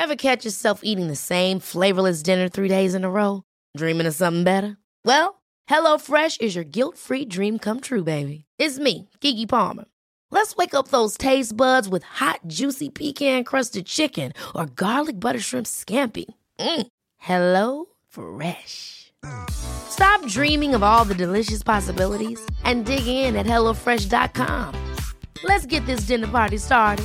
Ever catch yourself eating the same flavorless dinner 3 days in a row? Dreaming of something better? Well, HelloFresh is your guilt-free dream come true, baby. It's me, Keke Palmer. Let's wake up those taste buds with hot, juicy pecan-crusted chicken or garlic butter shrimp scampi. Hello Fresh. Stop dreaming of all the delicious possibilities and dig in at HelloFresh.com. Let's get this dinner party started.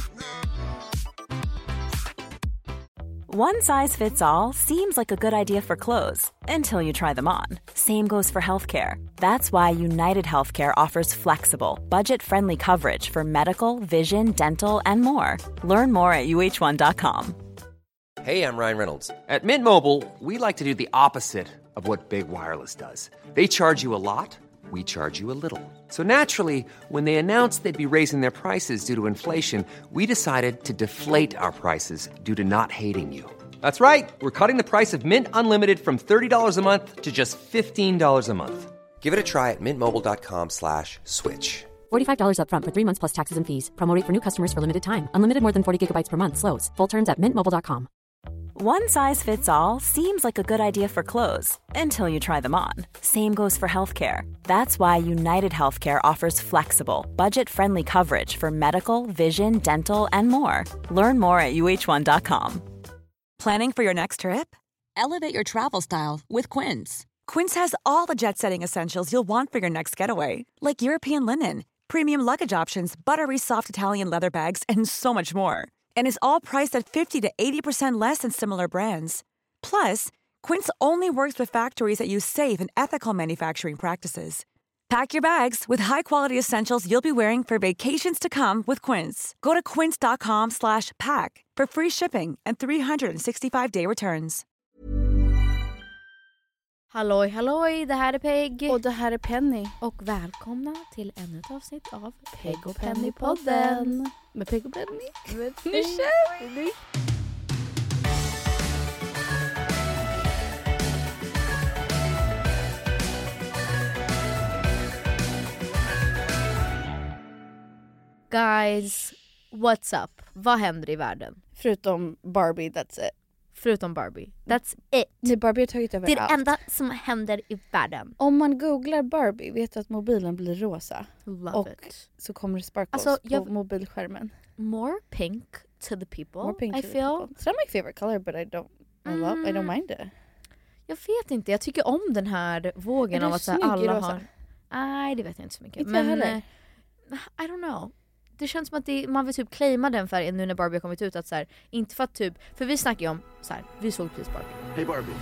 One size fits all seems like a good idea for clothes until you try them on. Same goes for healthcare. That's why United Healthcare offers flexible, budget-friendly coverage for medical, vision, dental, and more. Learn more at uh1.com. Hey, I'm Ryan Reynolds. At Mint Mobile, we like to do the opposite of what Big Wireless does. They charge you a lot, we charge you a little. So naturally, when they announced they'd be raising their prices due to inflation, we decided to deflate our prices due to not hating you. That's right. We're cutting the price of Mint Unlimited from $30 a month to just $15 a month. Give it a try at mintmobile.com/switch. $45 up front for 3 months plus taxes and fees. Promo rate for new customers for limited time. Unlimited more than 40 gigabytes per month. Slows full terms at mintmobile.com. One size fits all seems like a good idea for clothes until you try them on. Same goes for healthcare. That's why United Healthcare offers flexible, budget-friendly coverage for medical, vision, dental, and more. Learn more at uh1.com. Planning for your next trip? Elevate your travel style with Quince. Quince has all the jet-setting essentials you'll want for your next getaway, like European linen, premium luggage options, buttery soft Italian leather bags, and so much more. And is all priced at 50 to 80% less than similar brands. Plus, Quince only works with factories that use safe and ethical manufacturing practices. Pack your bags with high-quality essentials you'll be wearing for vacations to come with Quince. Go to quince.com/pack for free shipping and 365-day returns. Halloj, halloj, det här är Peg. Och det här är Penny. Och välkomna till ännu ett avsnitt av Peg och Penny-podden. Med Peg och Penny. Nu kör vi! Guys, what's up? Vad händer i världen? Förutom Barbie, that's it. Förutom Barbie. That's it. Nej, Barbie har tagit över det är det allt. enda som händer i världen. Om man googlar Barbie vet du att mobilen blir rosa. Love och it. Så kommer det sparkles på mobilskärmen. More pink to the people, More pink I to the feel. people. It's not my favorite color, but I don't mind it. Jag vet inte, jag tycker om den här vågen av att så här, alla rosa? har... Nej, det vet jag inte så mycket. Inte men heller. I don't know. Det känns som att man vill typ claima den färgen nu när Barbie har kommit ut. Att så här, inte för att typ... För vi snackar ju om så här, vi såg precis Barbie. Hey Barbie,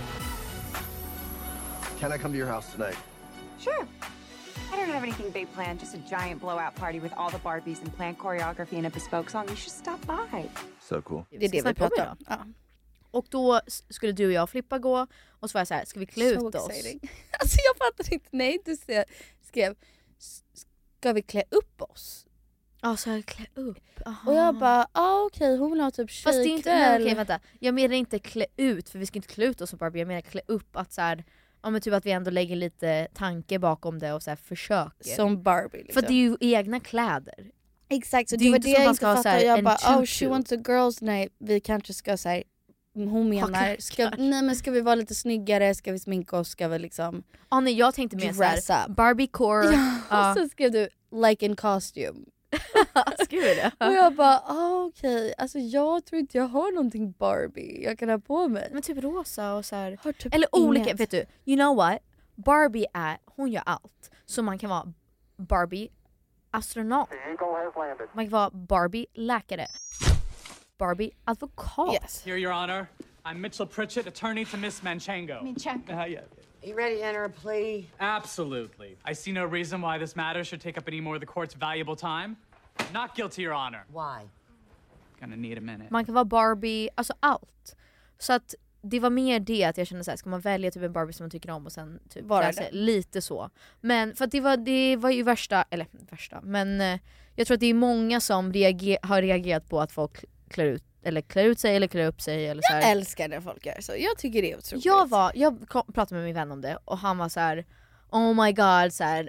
can I come to your house tonight? Sure. I don't have anything big planned, just a giant blowout party with all the Barbies and planned choreography and a bespoke song. You should stop by. So cool. Det är det vi pratar om. Ja. Och då skulle du och jag och Flippa gå. Och så var jag så här, ska vi klä ut oss? Alltså jag fattar inte. Nej, du skrev, ska vi klä upp oss? Ja, så jag klä upp. Aha. Och jag bara, okej, hon vill ha typ Fast det är inte, tjejkväll. okej, vänta. Jag menar inte klä ut, för vi ska inte klä ut oss som Barbie. Jag menar klä upp att så här, ja, men typ att vi ändå lägger lite tanke bakom det och så här försöker. Som Barbie liksom. För det är ju egna kläder. Exakt, så det är var inte det som jag man inte ska ha så fattade. här Jag en bara, tutu. she wants a girls night. Vi kanske ska så här, hon menar, ska vi vara lite snyggare, ska vi sminka oss, ska vi liksom Nej, jag tänkte mer så här, Barbie-core. Och så skrev du, like in costume. Skrev det? Och jag bara, okej. Alltså jag tror inte jag har någonting Barbie jag kan ha på mig. Men typ rosa och så här. Typ eller olika, vet du. You know what? Barbie hon gör allt. Så man kan vara Barbie astronaut. Man kan vare Barbie läkare. Barbie advokat. Yes. Here, Your Honor. I'm Mitchell Pritchett, attorney to Miss Manchenko. Yeah. Are you ready to enter a plea? Absolutely. I see no reason why this matter should take up any more of the court's valuable time. Not guilty, Your Honor. Why? Gonna need a minute. Man kan vara Barbie, alltså allt. Så att det var mer det att jag kände så här, ska man välja typ en Barbie som man tycker om och sen typ lite så. Men för att det var ju värsta, men jag tror att det är många som har reagerat på att folk klär ut sig eller klär upp sig eller så här. Jag älskar när folk gör så. Jag tycker det är otroligt. Jag pratade med min vän om det och han var så här: oh my god, så här,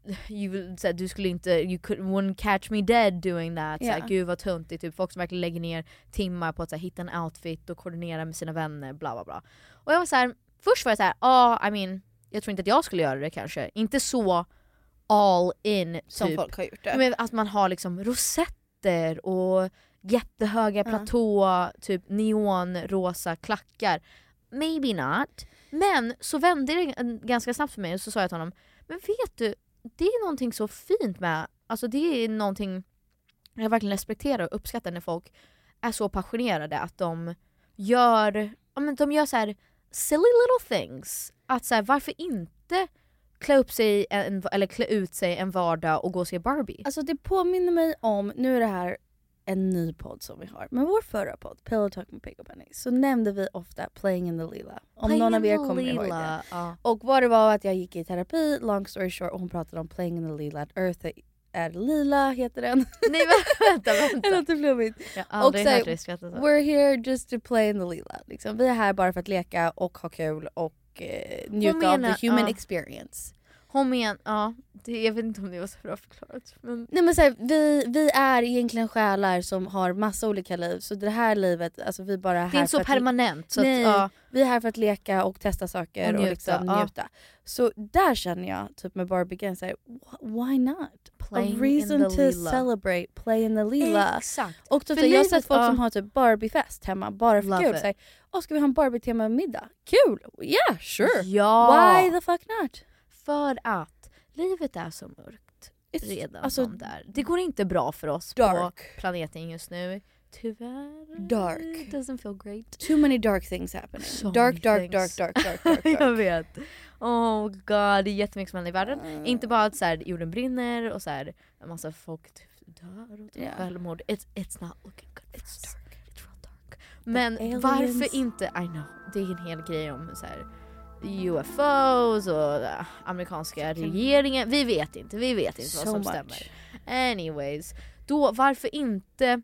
du skulle inte, wouldn't catch me dead doing that. Yeah. Såhär, gud vad tunt, det är typ folk som verkligen lägger ner timmar på att såhär, hitta en outfit och koordinera med sina vänner, bla bla bla. Och jag var såhär, först var jag såhär, I mean, jag tror inte att jag skulle göra det kanske. Inte så all in typ, som folk har gjort det. Men att man har liksom rosetter och jättehöga platå, typ neonrosa klackar. Maybe not. Men så vände det ganska snabbt för mig och så sa jag till honom, men vet du, det är någonting så fint med, alltså det är någonting jag verkligen respekterar och uppskattar när folk är så passionerade att de gör så här silly little things. Att så här, varför inte klä ut sig en vardag och gå och se Barbie? Alltså det påminner mig om, nu är det här en ny podd som vi har, men vår förra podd, Pillow Talk med Peg och Penny, så nämnde vi ofta Playing in the Lila. Om någon av er kommer ihåg det. Och vad det var att jag gick i terapi, long story short, och hon pratade om Playing in the Lila, att Earth är lila, heter den. Nej men vänta. Det låter flummigt. Jag har aldrig hört dig skratta så. We're here just to play in the lila. Liksom. Vi är här bara för att leka och ha kul och njuta av the human experience. Jag vet inte om det var så bra förklarat. Men... Nej, men så här, vi är egentligen själar som har massa olika liv. Så det här livet, alltså vi bara är här. Det är inte så permanent. Så att, vi är här för att leka och testa saker och liksom njuta. Så där känner jag typ med Barbie så här, why not? Playing a reason to lila. Celebrate play in the lila. Exakt. Och typ, jag har sett folk som har typ Barbie-fest hemma bara för kul. Säger, ska vi ha en Barbie-tema middag? Kul! Yeah, sure. Ja. Why the fuck not? För att livet är så mörkt redan alltså, där. Det går inte bra för oss på planeten just nu. Tyvärr. Dark. It doesn't feel great. Too many dark things happening. So dark. Jag vet. Oh god, det är jättemycket som händer i världen. Inte bara att så här, jorden brinner och så här, en massa folk dör och självmord. It's not looking good. It's dark. It's real dark. Men varför inte? I know. Det är en hel grej om så här UFOs och amerikanska regeringen. Vi vet inte vad som stämmer. Anyways, då varför inte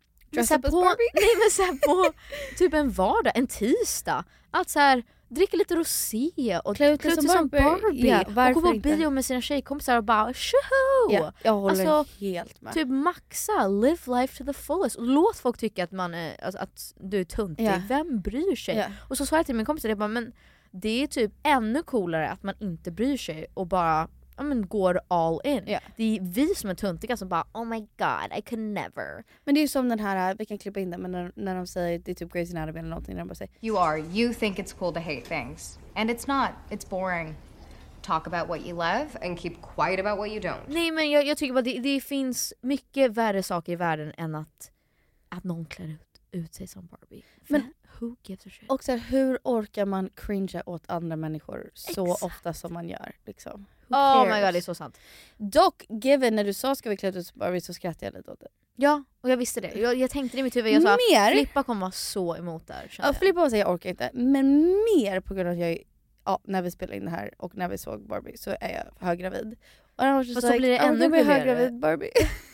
på typ en vardag, en tisdag, att så här dricka lite rosé och klä ut sig som Barbie och gå på bio med sina tjejkompisar och bara tjoho! Yeah, jag håller helt med. Typ maxa, live life to the fullest och låt folk tycka att man är, alltså, att du är tuntig. Vem bryr sig? Och så sa jag till min kompis att men det är typ ännu coolare att man inte bryr sig och bara går all in. Det är vi som är tuntiga som bara oh my god, I could never. Men det är ju som den här, vi kan klippa in den, men när de säger det är typ Grey's Anatomy eller någonting, när de bara säger you think it's cool to hate things and it's not, it's boring. Talk about what you love and keep quiet about what you don't. Nej, men jag tycker bara det finns mycket värre saker i världen än att någon klär ut sig som Barbie. Men who gives a shit? Och så här, hur orkar man cringe åt andra människor så ofta som man gör liksom? Oh my god, det är så sant. Dock, given när du sa ska vi klä ut Barbie så skrattade jag lite åt det. Ja, och jag visste det. Jag tänkte det i mitt huvud. Jag sa Flippa kommer vara så emot där. Ja, Flippa var så jag orkar inte. Men mer på grund av att när vi spelade in det här och när vi såg Barbie så är jag höggravid. Och så blir det ännu mer höggravid Barbie.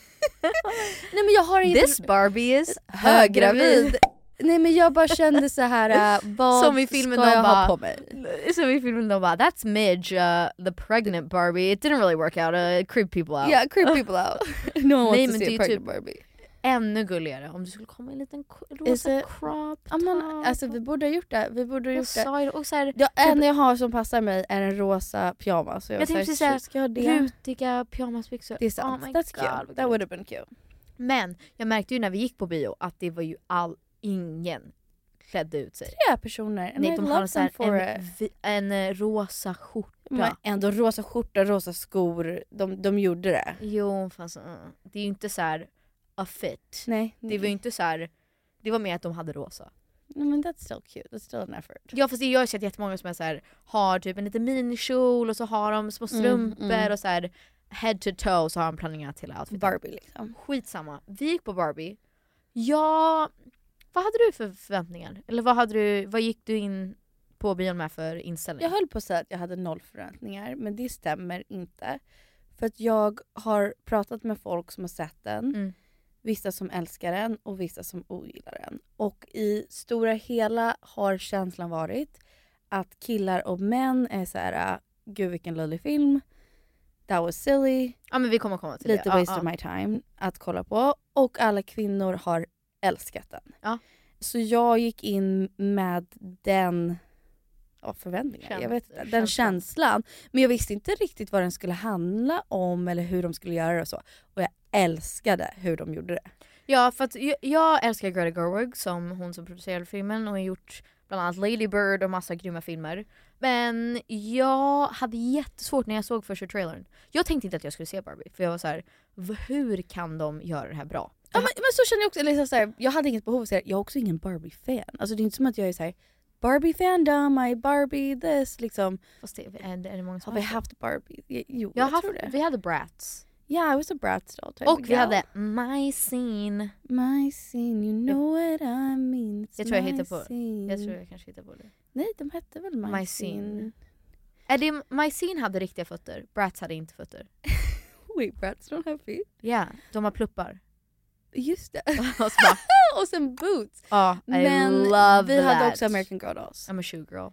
Nej, men jag har inte... This Barbie is höggravid. Nej, men jag bara kände så här vad som i filmen ska jag ha på mig? Som i filmen de bara that's Midge, the pregnant Barbie. It didn't really work out. Creep people out. Yeah, creep people out. No one wants to see a pregnant typ Barbie. Ännu gulligare om du skulle komma i en liten rosa crop top. Alltså vi borde ha gjort det. Och så här, en jag har som passar mig är en rosa pyjamas. Så jag tänkte såhär, ska jag ha det? Rutiga pyjamasbyxor. Det är sant. That's cute. That would have been cute. Men jag märkte ju när vi gick på bio att det var ju ingen klädde ut sig. 3 personer. Nej, de har så här en rosa skjorta. Men ändå rosa skjorta, rosa skor. De gjorde det. Jo, fast det är ju inte så här a fit. Nej. Det var ju inte så här. Det var mer att de hade rosa. No, men that's still cute. That's still an effort. Ja, fast jag har sett jättemånga som är så här, har typ en liten minikjol och så har de små strumpor och så här head to toe så har de planerat hela outfiten. Barbie liksom. Skitsamma. Vi gick på Barbie. Ja, vad hade du för förväntningar? Eller vad gick du in på bion med för inställning? Jag höll på att säga att jag hade 0 förväntningar, men det stämmer inte. För att jag har pratat med folk som har sett den. Vissa som älskar den och vissa som ogillar den. Och i stora hela har känslan varit att killar och män är så här: gud vilken löjlig film. that was silly. Ja, men vi kommer komma till lite det. waste of my time att kolla på. Och alla kvinnor har älskat den. Ja. Så jag gick in med den förväntningar. Jag vet inte, den känslan. Men jag visste inte riktigt vad den skulle handla om eller hur de skulle göra det och så. Och jag älskade hur de gjorde det. Ja, för att jag älskar Greta Gerwig som hon som producerade filmen och har gjort bland annat Lady Bird och massa grymma filmer. Men jag hade jättesvårt när jag såg första trailern. Jag tänkte inte att jag skulle se Barbie för jag var så här: hur kan de göra det här bra? Ja, men så känner jag också, liksom så här, jag hade inget behov av att säga, jag är också ingen Barbie-fan. Alltså det är inte som att jag är så här: Barbie-fandom, I Barbie this, liksom. Fast är det många som har vi haft Barbie? Jo, jag tror det. Vi hade Bratz. Yeah, I was a Bratz doll. Och vi hade My Scene. My Scene, you know what I mean. Jag tror jag hittar på. Jag tror jag kanske hittar på det. Nej, de hette väl My Scene. Är det My Scene hade riktiga fötter? Bratz hade inte fötter. Wait, Bratz don't have feet? Ja, yeah, de har pluppar. Just det. Och sen boots. Ja, men love vi hade också American Girl Dolls. I'm a shoe girl.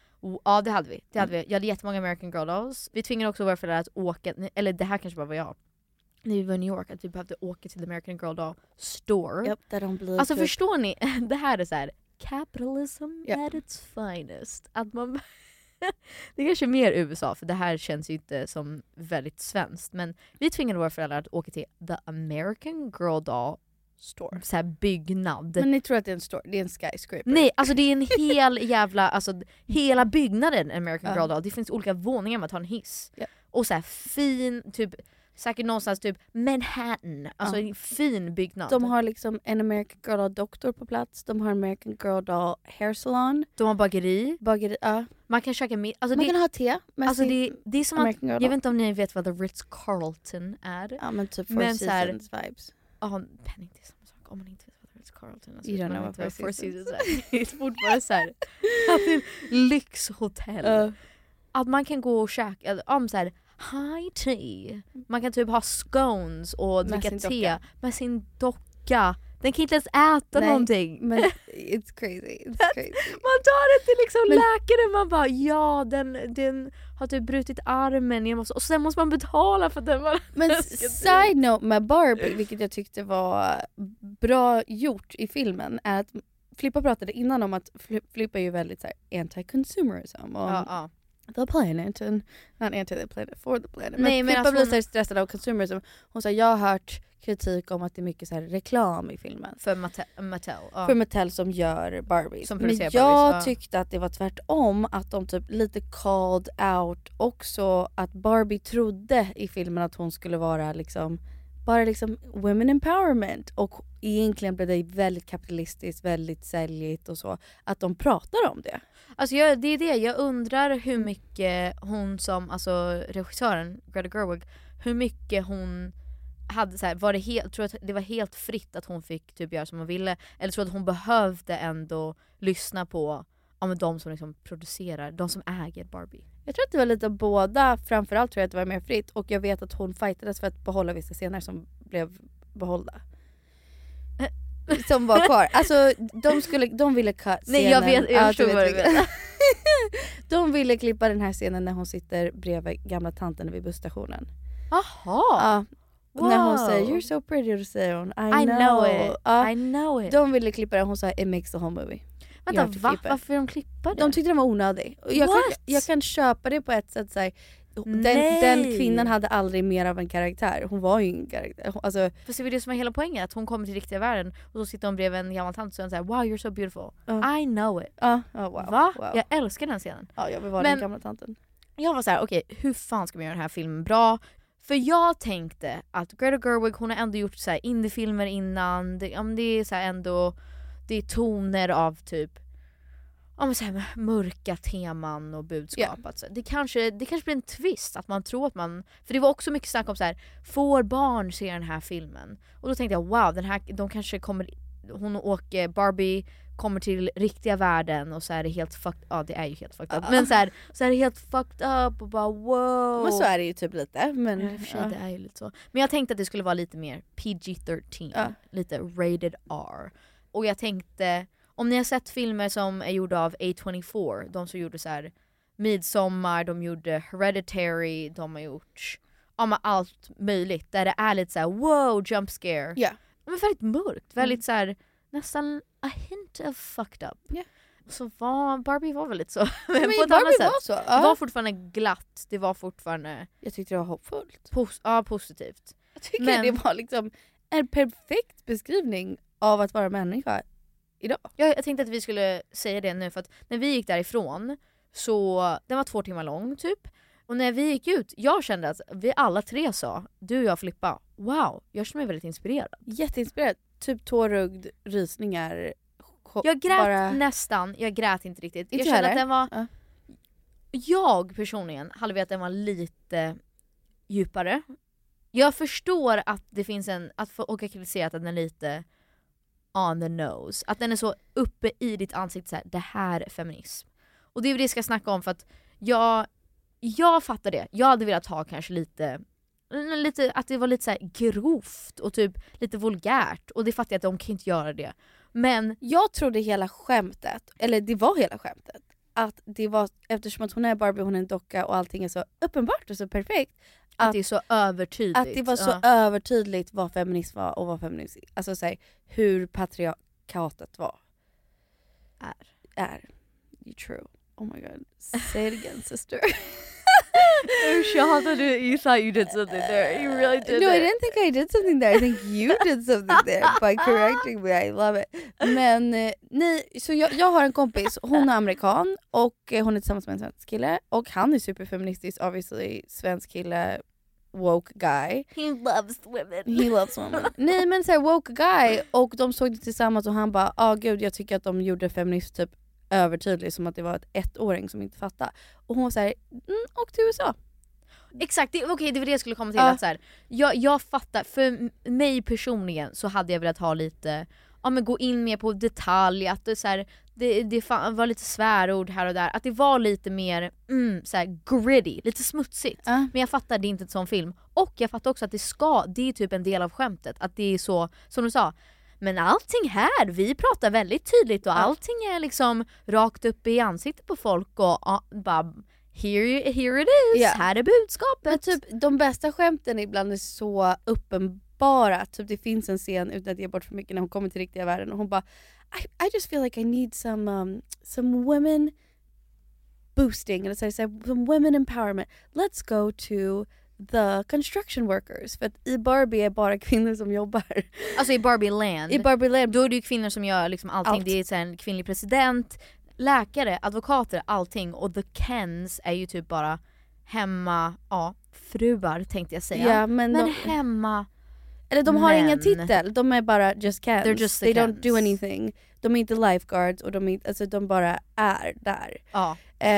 Ja, det hade vi. Jag hade jättemånga American Girl Dolls. Vi tvingade också våra föräldrar att åka, eller det här kanske bara var jag. När vi var i New York, att vi behövde åka till the American Girl Doll store. Yep, där de blir alltså förstår ni, det här är så här capitalism at its finest. Att man det är kanske mer USA, för det här känns ju inte som väldigt svenskt. Men vi tvingade våra föräldrar att åka till the American Girl Doll store. Så här byggnad. Men ni tror att det är en store, det är en skyscraper? Nej, alltså det är en hel jävla, alltså hela byggnaden American Girl Doll. Det finns olika våningar, man tar en hiss. Och så här fin, typ säkert någonstans typ Manhattan. Alltså en fin byggnad. De har liksom en American Girl Doll doktor på plats. De har American Girl Doll hair salon. De har bageri. Man kan käka alltså man kan ha te. Alltså det är som American att, jag vet inte om ni vet vad The Ritz-Carlton är. Ja, men typ Four Seasons vibes. Ja, Penning, det är samma sak. Om man inte vet vad The Ritz-Carlton är. Alltså, you don't know what Four Seasons är. Det är fortfarande såhär att det är lyxhotell. Att man kan gå och käka om så här high tea. Man kan typ ha scones och dricka te med sin docka. Den kan inte ens äta någonting. Men it's crazy. Man tar det till liksom läkaren. Man bara, ja den har typ brutit armen. Och sen måste man betala för den. Men side note med Barbie, vilket jag tyckte var bra gjort i filmen, är att Flippa pratade innan om att Flippa är ju väldigt så här anti-consumerism. The planet and not anti the planet, for the planet. Nej, men Flippa blir så stressad av consumerism. Hon sa, jag har hört kritik om att det är mycket så här reklam i filmen. För Mattel. För Mattel som gör Barbie. Men jag tyckte att det var tvärtom. Att de typ lite called out också att Barbie trodde i filmen att hon skulle vara liksom bara liksom women empowerment. Och egentligen blev det väldigt kapitalistiskt, väldigt säljigt och så. Att de pratar om det. Alltså det är det, jag undrar hur mycket hon som, alltså regissören Greta Gerwig, hur mycket hon hade så här, var det helt, tror att det var helt fritt att hon fick typ göra som hon ville, eller tror att hon behövde ändå lyssna på de som liksom producerar, de som äger Barbie. Jag tror att det var lite av båda, framförallt tror jag att det var mer fritt, och jag vet att hon fightades för att behålla vissa scener som blev behållda. Som var kvar. Alltså de ville cut scenen. Nej, jag förstår vad du vet. De ville klippa den här scenen när hon sitter bredvid gamla tanten vid busstationen. Aha. Wow. När hon säger you're so pretty, säger hon I know it. I know it. De ville klippa det, hon sa it makes the whole movie. Vänta, varför de klippade det? De tyckte den var onödig. Jag kan köpa det på ett sätt så här, den kvinnan hade aldrig mer av en karaktär. Hon var ju ingen karaktär. Alltså, för så är det som är hela poängen, att hon kommer till riktiga världen och så sitter hon bredvid en gammal tant och säger wow, you're so beautiful. I know it. Wow. Va? Wow. Jag älskar den scenen. Ja, jag vill vara den gamla tanten. Jag var så här, okej, hur fan ska man göra den här filmen bra? För jag tänkte att Greta Gerwig, hon har ändå gjort så här indiefilmer innan. Det är så här ändå, det är toner av typ så här mörka teman och budskap. Alltså. Det kanske blir en twist att man tror att man, för det var också mycket snack om så här, får barn se den här filmen? Och då tänkte jag, wow, de kanske kommer, hon och Barbie kommer till riktiga världen och så är det helt fucked, det är ju helt fucked up. Men så är det helt fucked up och bara wow. Men så är det ju typ lite, men det är ju lite så. Men jag tänkte att det skulle vara lite mer PG-13, lite rated R. Och jag tänkte, om ni har sett filmer som är gjorda av A24, de som gjorde så här Midsommar, de gjorde Hereditary, de har gjort om allt möjligt. Där det är lite så här: wow, jump scare. Yeah. Men väldigt mörkt. Väldigt så här, nästan a hint of fucked up. Yeah. Så Barbie var väl lite så. Men men på ett Barbie annat sätt. var så. Det var fortfarande glatt. Det var fortfarande... Jag tyckte det var hoppfullt. Positivt. Jag tycker det var liksom en perfekt beskrivning av att vara människa idag. Jag tänkte att vi skulle säga det nu, för att när vi gick därifrån så den var 2 timmar lång typ. Och när vi gick ut, jag kände att vi alla 3 sa, du och jag Filippa, wow, jag känner mig väldigt inspirerad. Jätteinspirerad. Typ tårögd, rysningar. Jag grät nästan, jag grät inte riktigt. Jag kände att den var... Jag personligen hade velat att den var lite djupare. Jag förstår att det finns och kritiserat att den är lite on the nose. Att den är så uppe i ditt ansikte så här, det här är feminism. Och det är det jag ska snacka om, för att jag fattar det. Jag hade velat ha kanske lite att det var lite så här grovt och typ lite vulgärt. Och det fattar jag att de kan inte göra det. Men jag trodde hela skämtet, eller det var hela skämtet, att det var, eftersom att hon är Barbie, hon är en docka och allting är så uppenbart och så perfekt, att det är så övertydligt. Att det var så övertydligt vad feminism var och vad feminism, alltså så här, hur patriarkatet var. Är. You true. Oh my god. Say it again, sister. You thought you did something there. You really did. No, I didn't think I did something there. I think you did something there by correcting me. I love it. Men nej, så jag har en kompis, hon är amerikan och hon är tillsammans med en svensk kille och han är superfeministisk, obviously, svensk kille, woke guy. He loves women. He loves women. Nej, men så här, woke guy, och de såg det tillsammans och han bara, gud, jag tycker att de gjorde feminism typ övertydligt, som att det var ett 1-åring som inte fattade. Och hon säger, och till USA. Exakt, det var det jag skulle komma till. Att så här, jag fattar, för mig personligen så hade jag velat ha lite, men gå in mer på detalj, att det, så här, det var lite svärord här och där, att det var lite mer så här gritty, lite smutsigt. Men jag fattar, det är inte en sån film. Och jag fattar också att det är typ en del av skämtet, att det är så, som du sa, men allting här, vi pratar väldigt tydligt och allting är liksom rakt upp i ansiktet på folk och bara here it is, här är budskapet. Men typ de bästa skämten ibland är så uppenbara. Typ det finns en scen, utan att ge bort för mycket, när hon kommer till riktiga världen och hon bara, I just feel like I need some women boosting, eller så some women empowerment. Let's go to the construction workers. För att i Barbie är bara kvinnor som jobbar. Alltså i Barbie Land. I Barbie Land. Då är det ju kvinnor som gör liksom allting. Allt. Det är en kvinnlig president, läkare, advokater, allting. Och the Kens är ju typ bara hemma, fruar tänkte jag säga. Ja, men hemma. Eller de har ingen titel, de är bara just Kens. They're just They Kens. Don't do anything. De är inte lifeguards och de bara är där. Ja.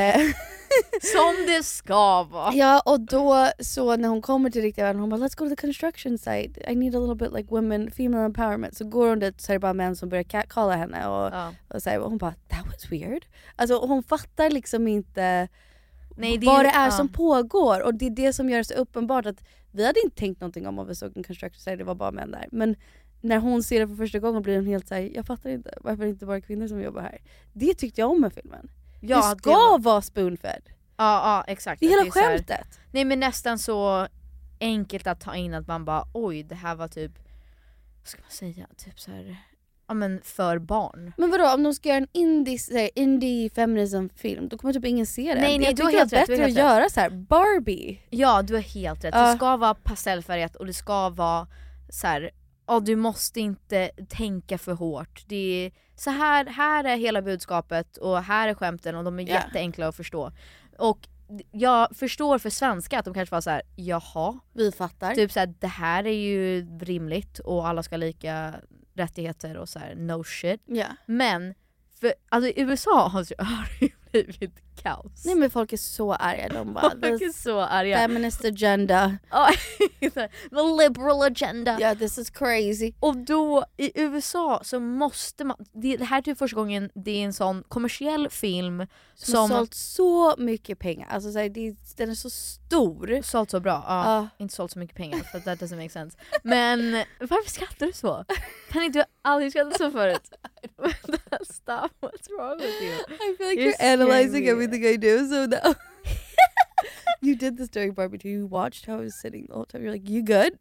Som det ska vara. Ja, och då så när hon kommer till riktiga världen, hon bara, let's go to the construction site. I need a little bit like women, female empowerment. Så går hon dit, så är det bara män som börjar catcalla henne och säger, och hon bara, that was weird. Alltså hon fattar liksom inte vad det är som pågår. Och det är det som gör det så uppenbart att vi hade inte tänkt någonting om vi såg en construction site, det var bara män där. Men när hon ser det för första gången blir hon helt såhär, jag fattar inte varför det inte bara kvinnor som jobbar här. Det tyckte jag om med filmen. Ja, det ska vara spoonfed. Ja, exakt. Det är hela skämtet. Nej, men nästan så enkelt att ta in att man bara, oj, det här var typ, vad ska man säga, typ så här, men för barn. Men vadå, om de ska göra en indie feminism film, då kommer typ ingen se det. Nej, du har helt rätt. Det är bättre att göra så här Barbie. Ja, du har helt rätt. Det ska vara pastellfärgat och det ska vara så här, du måste inte tänka för hårt. Det är så här är hela budskapet och här är skämten och de är jätteenkla att förstå. Och jag förstår för svenska att de kanske var så här, jaha, vi fattar. Typ så här, det här är ju rimligt och alla ska ha lika rättigheter och så här, no shit. Men för alltså i USA har det blivit kaos. Nej, men folk är så arga. De bara, folk är så arga. Feminist agenda. The liberal agenda. Yeah, this is crazy. Och då i USA så måste man, det här är typ första gången det är en sån kommersiell film som har sålt så mycket pengar. Alltså så här, den är så stor. Sålt så bra. Inte sålt så mycket pengar, för that doesn't make sense. Men varför skrattar du så? Kan inte du aldrig skratta så förut? Stop, what's wrong with you? I feel like you're analyzing everything I do, so now. You did this during Barbie too. You watched how I was sitting the whole time. You're like, you good?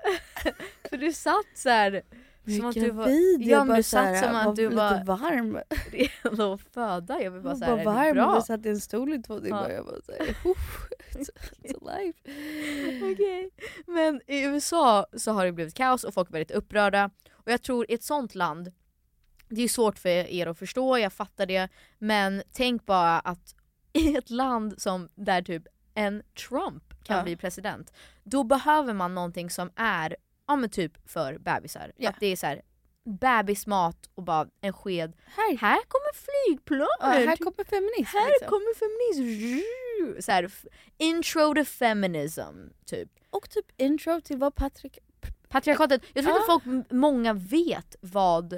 För du satt så här som att du var... Ja, men du satt som att du var... lite varm. redo att föda. Jag vill bara säga, är det varm. bra? Vi satt i en stol i 2 timmar. Jag bara såhär, it's alive. Okay. Men i USA så har det blivit kaos och folk är väldigt upprörda. Och jag tror i ett sånt land, det är svårt för er att förstå, jag fattar det. Men tänk bara att i ett land som där typ en Trump kan bli president, då behöver man någonting som är men typ för bebisar. Att det är så här bebismat och bara en sked. Här kommer flygplan. Här kommer feminism. Här kommer feminism. Så här, intro to feminism typ. Och typ intro till vad patriarkatet. Jag tror inte många vet vad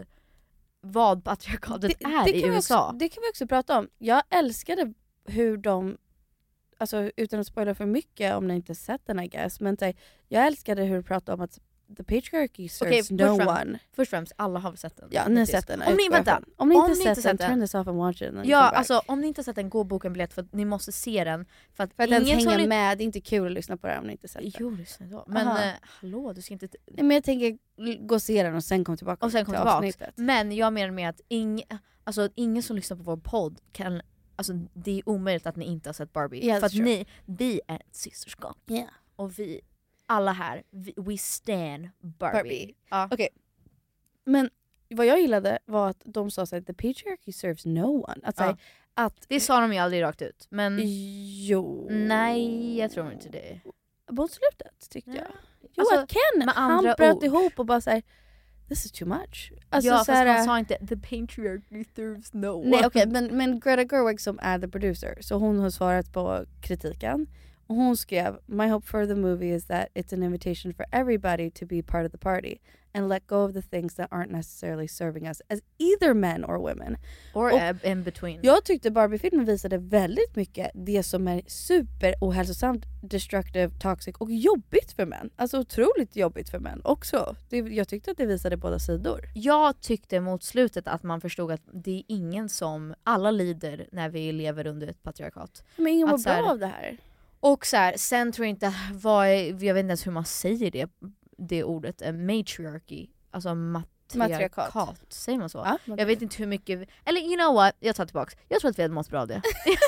patriarkatet är i USA. Det kan vi också prata om. Jag älskade hur de, alltså utan att spoila för mycket om ni inte sett den, I guess, men jag älskade hur de pratade om att the patriarchy serves no one. Först och främst, alla har sett den. Ja, ni har sett den. Om ni inte sett den, turn this off and watch it. Ja, alltså om ni inte har sett den, gå och boka en biljett för att ni måste se den. För att ens hänga med, det är inte kul att lyssna på det om ni inte sett den. Jo, lyssna då. Men hallå, du ska inte... Nej, men jag tänker gå och se den och sen komma tillbaka till avsnittet. Men jag menar med att ingen som lyssnar på vår podd kan... Alltså det är omöjligt att ni inte har sett Barbie. Yeah, för att vi är ett systerskap. Yeah. Och vi, alla här, we stand Barbie. Ja. Okej. Men vad jag gillade var att de sa att the patriarchy serves no one. Att det sa de ju aldrig rakt ut. Men jo. Nej, jag tror inte det. På slutet tyckte jag. Jo, alltså, att Ken, han bröt ihop och bara såhär, this is too much. Alltså, ja, fast han sa inte the patriarchy serves no one. Nej, okej, men Greta Gerwig som är the producer, så hon har svarat på kritiken. Och hon skrev, my hope for the movie is that it's an invitation for everybody to be part of the party and let go of the things that aren't necessarily serving us as either men or women. Or in between. Jag tyckte Barbie-filmen visade väldigt mycket det som är super ohälsosamt, destructive, toxic och jobbigt för män. Alltså otroligt jobbigt för män också. Jag tyckte att det visade båda sidor. Jag tyckte mot slutet att man förstod att det är ingen som... Alla lider när vi lever under ett patriarkat. Men ingen mår bra av det här. Och så här, sen tror jag inte jag vet inte ens hur man säger det ordet, matriarchy, alltså matriarkat. Säger man så? Ja, jag vet inte hur mycket eller you know what, jag tar tillbaks. Jag tror att vi hade mått bra av det.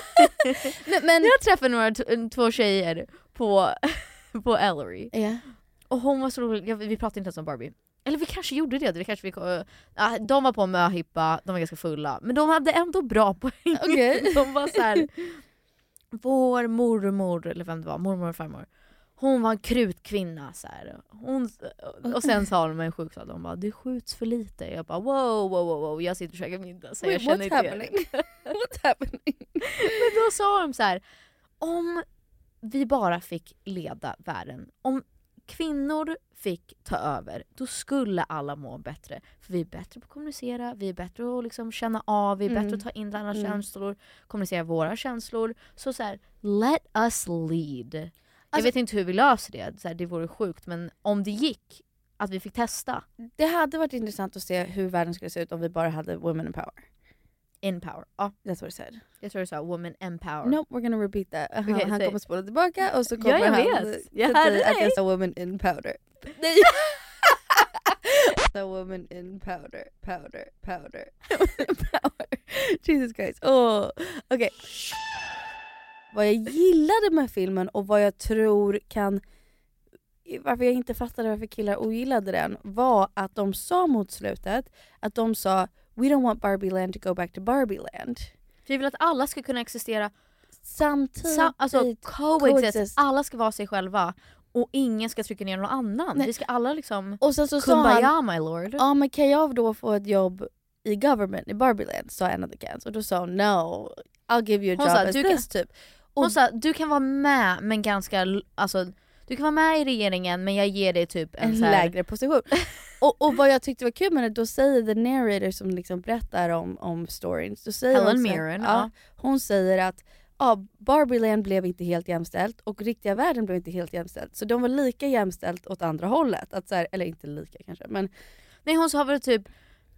men jag träffade två tjejer på Ellery. Yeah. Och hon var så rolig, vi pratade inte ens om Barbie. Eller vi kanske gjorde det. De var på möhippa, de var ganska fulla, men de hade ändå bra poäng. Okay. De var så här, vår mormor, eller vem det var, mormor och farmor, hon var en krutkvinna så här. Och sen sa de en sjuk sak, de bara, det skjuts för lite. Jag bara, wow, jag sitter och käkar middag så jag känner inte det. What's happening? Men då sa de så här, om vi bara fick leda världen, om kvinnor fick ta över, då skulle alla må bättre. För vi är bättre på att kommunicera, vi är bättre att liksom känna av, vi är bättre att ta in andra känslor, kommunicera våra känslor. Så här, let us lead. Jag vet inte hur vi löser det, så här, det vore sjukt, men om det gick, att vi fick testa. Det hade varit intressant att se hur världen skulle se ut om vi bara hade women in power. In power. Ja. That's what I said. Jag tror du sa women empower. No, we're gonna repeat that. Okay, han kommer spola tillbaka och så kommer jag han vet. säga att jag sa women in powder. Nej. The woman in powder. Jesus Christ. Okej. Vad jag gillade med filmen och vad jag tror kan... Varför jag inte fattade varför killar ogillade den var att de sa mot slutet att de sa we don't want Barbie Land to go back to Barbie Land. Vi vill att alla ska kunna existera samtidigt. Alltså coexist. Alla ska vara sig själva och ingen ska trycka ner någon annan. Nej. Vi ska alla liksom och sen så kumbaya, sa han, my lord. Ja, men kan jag då få ett jobb i government i Barbie Land, sa en av the cans. Och då sa hon, no, I'll give you a job as this typ. Hon sa, du kan vara med men ganska, alltså du kan vara med i regeringen men jag ger dig typ en så här... lägre position. och vad jag tyckte var kul med det, då säger the narrator som liksom berättar om storyn, så säger Helen Mirren, hon säger att Barbie Land blev inte helt jämställt och riktiga världen blev inte helt jämställt. Så de var lika jämställt åt andra hållet. Att så här, eller inte lika kanske, men... Nej, hon sa väl typ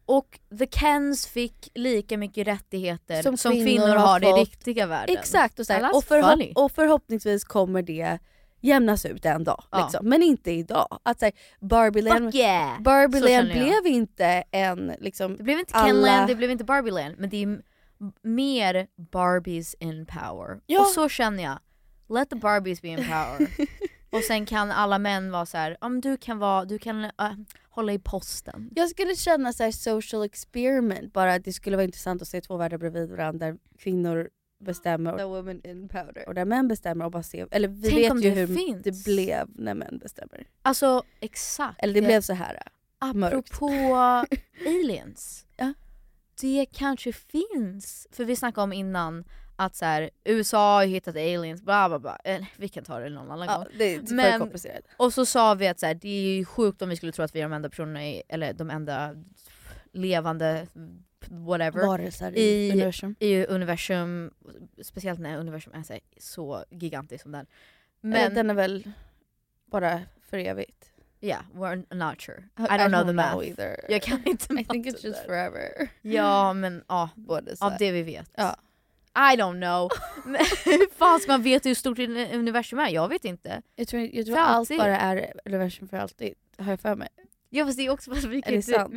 Och the Kens fick lika mycket rättigheter som kvinnor har i riktiga världen. Exakt, och, och förhoppningsvis kommer det jämnas ut en dag. Liksom. Men inte idag. Att säga Barbieland blev inte en liksom, det blev inte Kenland, det blev inte Barbieland, men det är mer Barbies in power. Och så känner jag, let the Barbies be in power. Och sen kan alla män vara så här, du kan hålla i posten. Jag skulle känna så här social experiment, bara att det skulle vara intressant att se 2 världar bredvid varandra där kvinnor bestämmer the women in powder och där män bestämmer och bara se, eller vi vet ju hur det blev när män bestämmer. Alltså exakt. Eller det blev så här. Apropå aliens. Ja. Det kanske finns, för vi snackade om innan att så här, USA har hittat aliens, bla bla bla. Vi kan ta det någon annan gång. Det är för komplicerat. Och så sa vi att så här, det är ju sjukt om vi skulle tro att vi är de enda personerna eller de enda levande whatever varelser i universum, speciellt när universum är så gigantiskt som den. Men den är väl bara för evigt. Yeah, we're not sure. I don't know the math either. Jag kan inte. I think it's just forever. Ja, men av det vi vet. Ja. I don't know. Hur fan ska man veta hur stort universum är? Jag vet inte. Jag tror allt bara är universum för alltid. Har jag för mig. Ja, fast det är också att vi kan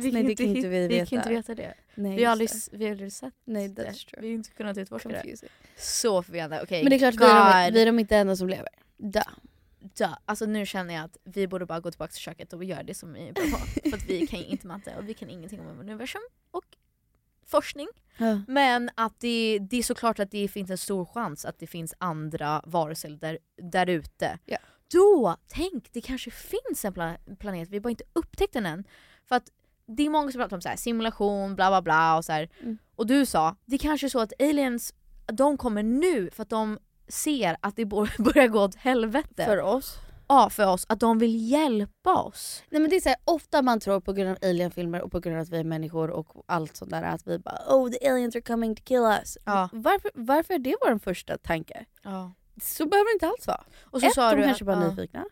inte veta det. Nej, vi har aldrig sett. Nej, that's true. Vi har inte kunnat utforska det. Så förvirrande. Okay. Men det är klart, vi är de inte enda som lever. Alltså nu känner jag att vi borde bara gå tillbaka till köket och göra det som vi är bra på. För att vi kan inte matte och vi kan ingenting om universum och forskning. Men att det är såklart att det finns en stor chans att det finns andra varelser där ute. Yeah. Då, tänk, det kanske finns en planet, vi har bara inte upptäckt den än. För att det är många som pratar om så här, simulation, bla bla bla och så här. Och du sa, det är kanske så att aliens, de kommer nu för att de ser att det börjar gå åt helvete. För oss? Ja, för oss. Att de vill hjälpa oss. Nej, men det är så här, ofta man tror på grund av alienfilmer och på grund av att vi är människor och allt sånt där, att vi bara, oh, the aliens are coming to kill us. Ja. Varför är det vår första tanke? Ja. Så behöver det inte alls vara. Och så 1, de kanske bara nyfikna.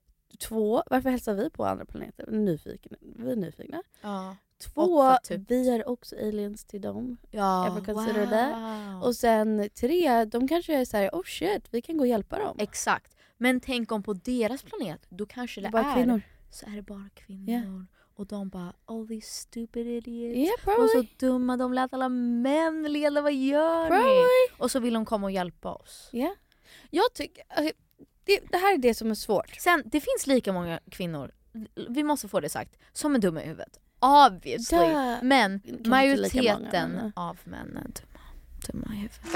2, varför hälsar vi på andra planeter? Vi är nyfikna. Ja. 2, vi är också aliens till dem. Ja, ever consider that? Och sen 3, de kanske är såhär, oh shit, vi kan gå och hjälpa dem. Exakt. Men tänk om på deras planet, då kanske det bara kvinnor. Så är det bara kvinnor. Yeah. Och de bara, all these stupid idiots. Yeah, och så dumma, de lät alla män leda, vad gör ni? Och så vill de komma och hjälpa oss. Ja. Yeah. Jag tycker, det här är det som är svårt. Sen, det finns lika många kvinnor, vi måste få det sagt, som är dumma i huvudet. Obviously. Men majoriteten av männen dumma i huvudet.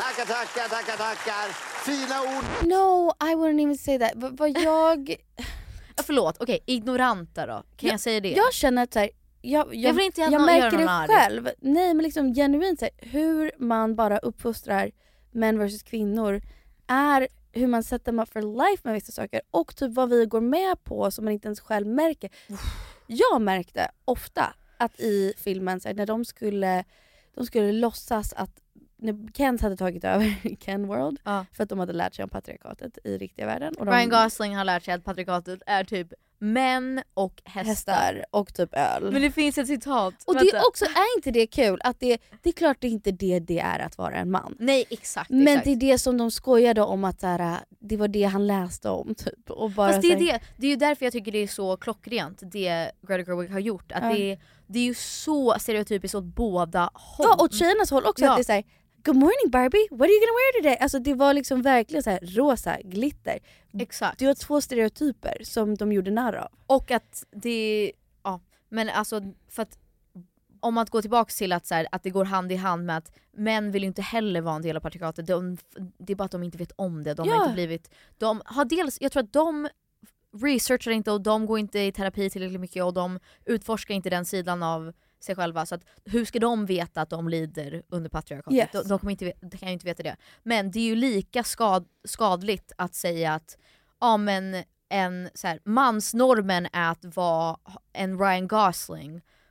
Tackar. Fina ord. No, I wouldn't even say that. Vad jag... Förlåt, okej, ignoranta då. Kan jag säga det? Jag känner att så här, jag vill inte jag märker det själv. Nej, men liksom genuint så här, hur man bara uppfostrar män versus kvinnor är hur man sätter dem up for life med vissa saker och typ vad vi går med på som man inte ens själv märker. Jag märkte ofta att i filmen så här, när de skulle låtsas att när Kens hade tagit över Ken World för att de hade lärt sig om patriarkatet i riktiga världen. Och Ryan Gosling har lärt sig att patriarkatet är typ män och hästar och typ öl. Men det finns ett citat. Och det är också, är inte det kul att det är klart det är inte det är att vara en man. Nej, exakt. Men det är det som de skojade om att så här, det var det han läste om typ. Och bara, fast det är ju därför jag tycker det är så klockrent det Greta Gerwig har gjort. Att det är ju så stereotypiskt åt båda håll. Ja, och tjejernas håll också. Att det är så här, good morning Barbie, what are you gonna wear today? Alltså det var liksom verkligen så här rosa glitter. Exakt. Det var 2 stereotyper som de gjorde narr av. Och att det, men alltså för att om man går tillbaka till att, så här, att det går hand i hand med att män vill ju inte heller vara en del av patriarkatet. Det är bara att de inte vet om det. De har inte blivit, de har dels, jag tror att de researchar inte och de går inte i terapi tillräckligt mycket och de utforskar inte den sidan av sig själva, så att hur ska de veta att de lider under patriarkatet? Yes. De kan ju inte veta det. Men det är ju lika skadligt att säga att men en så här, mansnormen är att vara en Ryan Gosling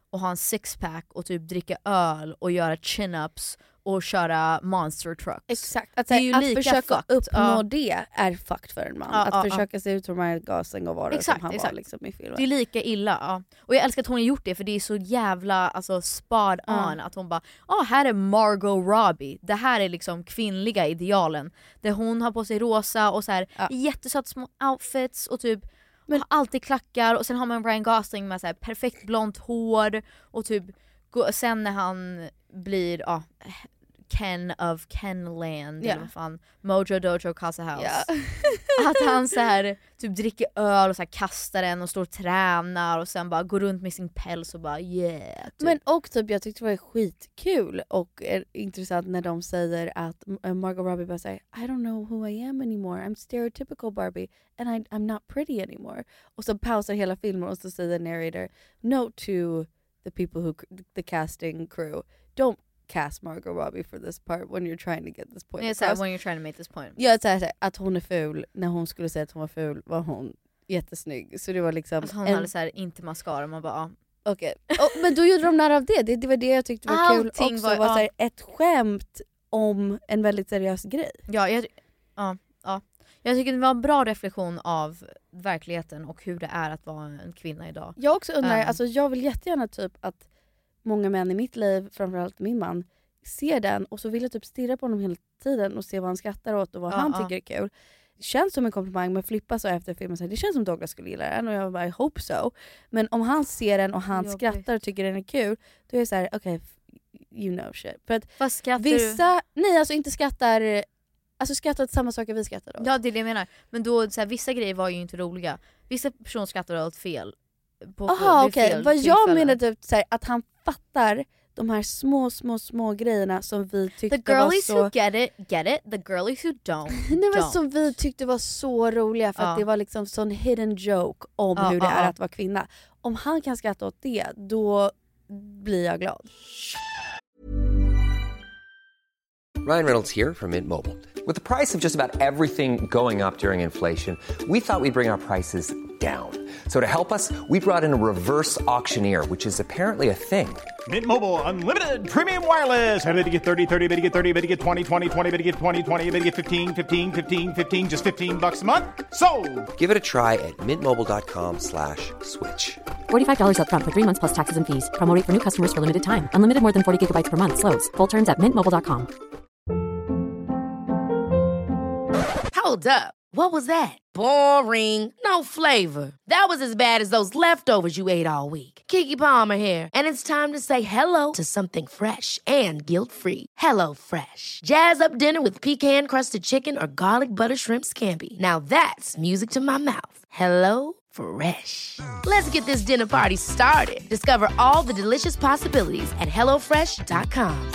och ha en sixpack och typ dricka öl och göra chin-ups och köra monster trucks. Exakt, att försöka uppnå det är fucked för en man. Att försöka se ut som Ryan Gosling och vara som han var liksom i filmen. Det är lika illa. Och jag älskar att hon har gjort det, för det är så jävla spot on att hon bara, här är Margot Robbie. Det här är liksom kvinnliga idealen. Där hon har på sig rosa och så här jättesöt små outfits och typ har alltid klackar, och sen har man Ryan Gosling med så här perfekt blont hår och typ sen när han blir Ken of Kenland eller vad fan, Mojo Dojo Casa House. Att han så här typ dricker öl och så här kastar den och står och tränar och sen bara går runt med sin päls och bara typ. Men och typ jag tyckte det var skitkul och intressant när de säger att Margot Robbie bara säger I don't know who I am anymore, I'm stereotypical Barbie and I'm not pretty anymore. Och så pausar hela filmen och så säger narrator, note to the people who the casting crew, don't cast Margot Robbie for this part when you're trying to get this point. When you're trying to make this point. Ja, att hon är ful. När hon skulle säga att hon var ful var hon jättesnygg. Så det var liksom hon hade så här inte mascara, man bara okej. Men då gjorde de nära av det. Det var det jag tyckte var kul också. Var så här, ett skämt om en väldigt seriös grej. Jag tycker det var en bra reflektion av verkligheten och hur det är att vara en kvinna idag. Jag också undrar, alltså jag vill jättegärna typ att många män i mitt liv, framförallt min man, ser den och så vill jag typ stirra på honom hela tiden och se vad han skrattar åt och vad han tycker är kul. Det känns som en komplimang, men Flippa så efter filmen så här, det känns som Douglas skulle gilla den och jag bara I hope so. Men om han ser den och han skrattar och tycker den är kul, då är det så här okej, you know shit. För att vad skrattar vissa, nej alltså inte skrattar, alltså skrattar åt samma saker vi skrattar åt. Ja, det är det jag menar. Men då så här, vissa grejer var ju inte roliga. Vissa personer skrattar åt fel. Okej. Vad jag menar typ så här, att han fattar de här små grejerna som vi tyckte the girlies var så... who get it, the girlies who don't. Nej, men som vi tyckte var så roliga för att det var liksom sån hidden joke om hur det är att vara kvinna. Om han kan skratta åt det, då blir jag glad. Ryan Reynolds here from Mint Mobile. With the price of just about everything going up during inflation, we thought we'd bring our prices down. So to help us, we brought in a reverse auctioneer, which is apparently a thing. Mint Mobile Unlimited Premium Wireless. How to get 30, 30, bit to get 30, bit to get 20, 20, 20, bit to get 20, 20, bit to get 15, 15, 15, 15, just $15 a month? Sold! Give it a try at mintmobile.com/switch. $45 up front for 3 months plus taxes and fees. Promo rate for new customers for limited time. Unlimited more than 40 gigabytes per month. Slows full terms at mintmobile.com. Hold up. What was that? Boring. No flavor. That was as bad as those leftovers you ate all week. Keke Palmer here, and it's time to say hello to something fresh and guilt-free. Hello Fresh. Jazz up dinner with pecan-crusted chicken or garlic butter shrimp scampi. Now that's music to my mouth. Hello Fresh. Let's get this dinner party started. Discover all the delicious possibilities at hellofresh.com.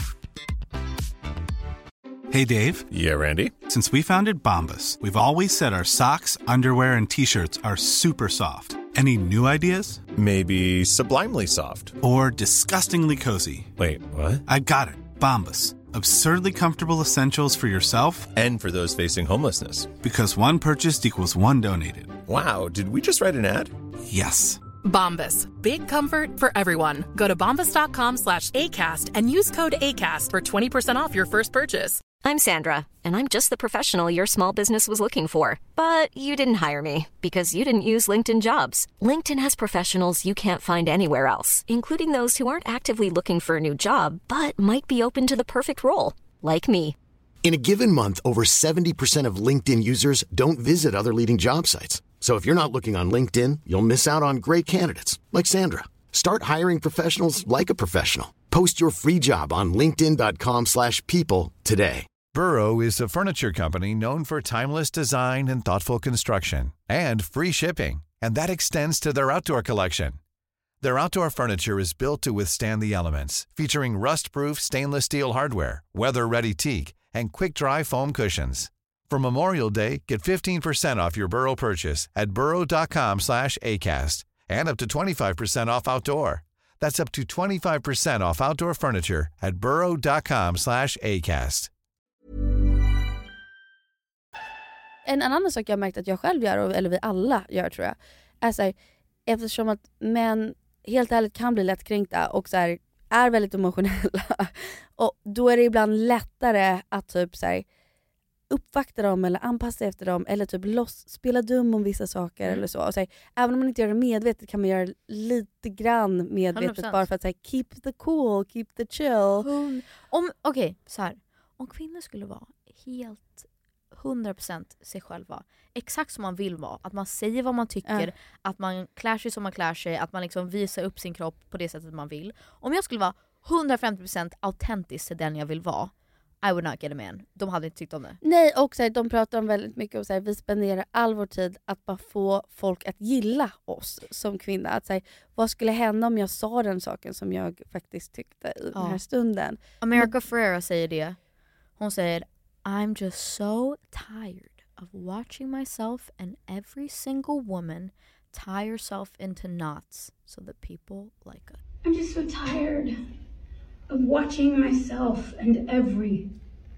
Hey, Dave. Yeah, Randy. Since we founded Bombas, we've always said our socks, underwear, and T-shirts are super soft. Any new ideas? Maybe sublimely soft. Or disgustingly cozy. Wait, what? I got it. Bombas. Absurdly comfortable essentials for yourself. And for those facing homelessness. Because one purchased equals one donated. Wow, did we just write an ad? Yes. Bombas. Big comfort for everyone. Go to bombas.com/ACAST and use code ACAST for 20% off your first purchase. I'm Sandra, and I'm just the professional your small business was looking for. But you didn't hire me because you didn't use LinkedIn Jobs. LinkedIn has professionals you can't find anywhere else, including those who aren't actively looking for a new job, but might be open to the perfect role, like me. In a given month, over 70% of LinkedIn users don't visit other leading job sites. So if you're not looking on LinkedIn, you'll miss out on great candidates, like Sandra. Start hiring professionals like a professional. Post your free job on linkedin.com/people today. Burrow is a furniture company known for timeless design and thoughtful construction, and free shipping, and that extends to their outdoor collection. Their outdoor furniture is built to withstand the elements, featuring rust-proof stainless steel hardware, weather-ready teak, and quick-dry foam cushions. For Memorial Day, get 15% off your Burrow purchase at burrow.com/acast, and up to 25% off outdoor. That's up to 25% off outdoor furniture at burrow.com/acast. En annan sak jag har märkt att jag själv gör, eller vi alla gör tror jag, är så här, eftersom att män helt ärligt kan bli lättkränkta och så här, är väldigt emotionella. Och då är det ibland lättare att typ så här, uppvakta dem eller anpassa efter dem eller typ spela dum om vissa saker eller så. Och så här, även om man inte gör det medvetet kan man göra lite grann medvetet 100%. Bara för att säga keep the cool, keep the chill. Okej, så här. Om kvinnor skulle vara helt 100% sig själva, exakt som man vill vara, att man säger vad man tycker, att man klär sig som man klär sig, att man liksom visar upp sin kropp på det sättet man vill. Om jag skulle vara 150% autentisk till den jag vill vara, I would not get a man. De hade inte tyckt om det. Nej, och så här, de pratar om väldigt mycket om så här, vi spenderar all vår tid att bara få folk att gilla oss som kvinna. Att, så här, vad skulle hända om jag sa den saken som jag faktiskt tyckte i den här stunden? America Ferrera säger det. Hon säger I'm just so tired of watching myself and every single woman tie herself into knots so that people like us. I'm just so tired of watching myself and every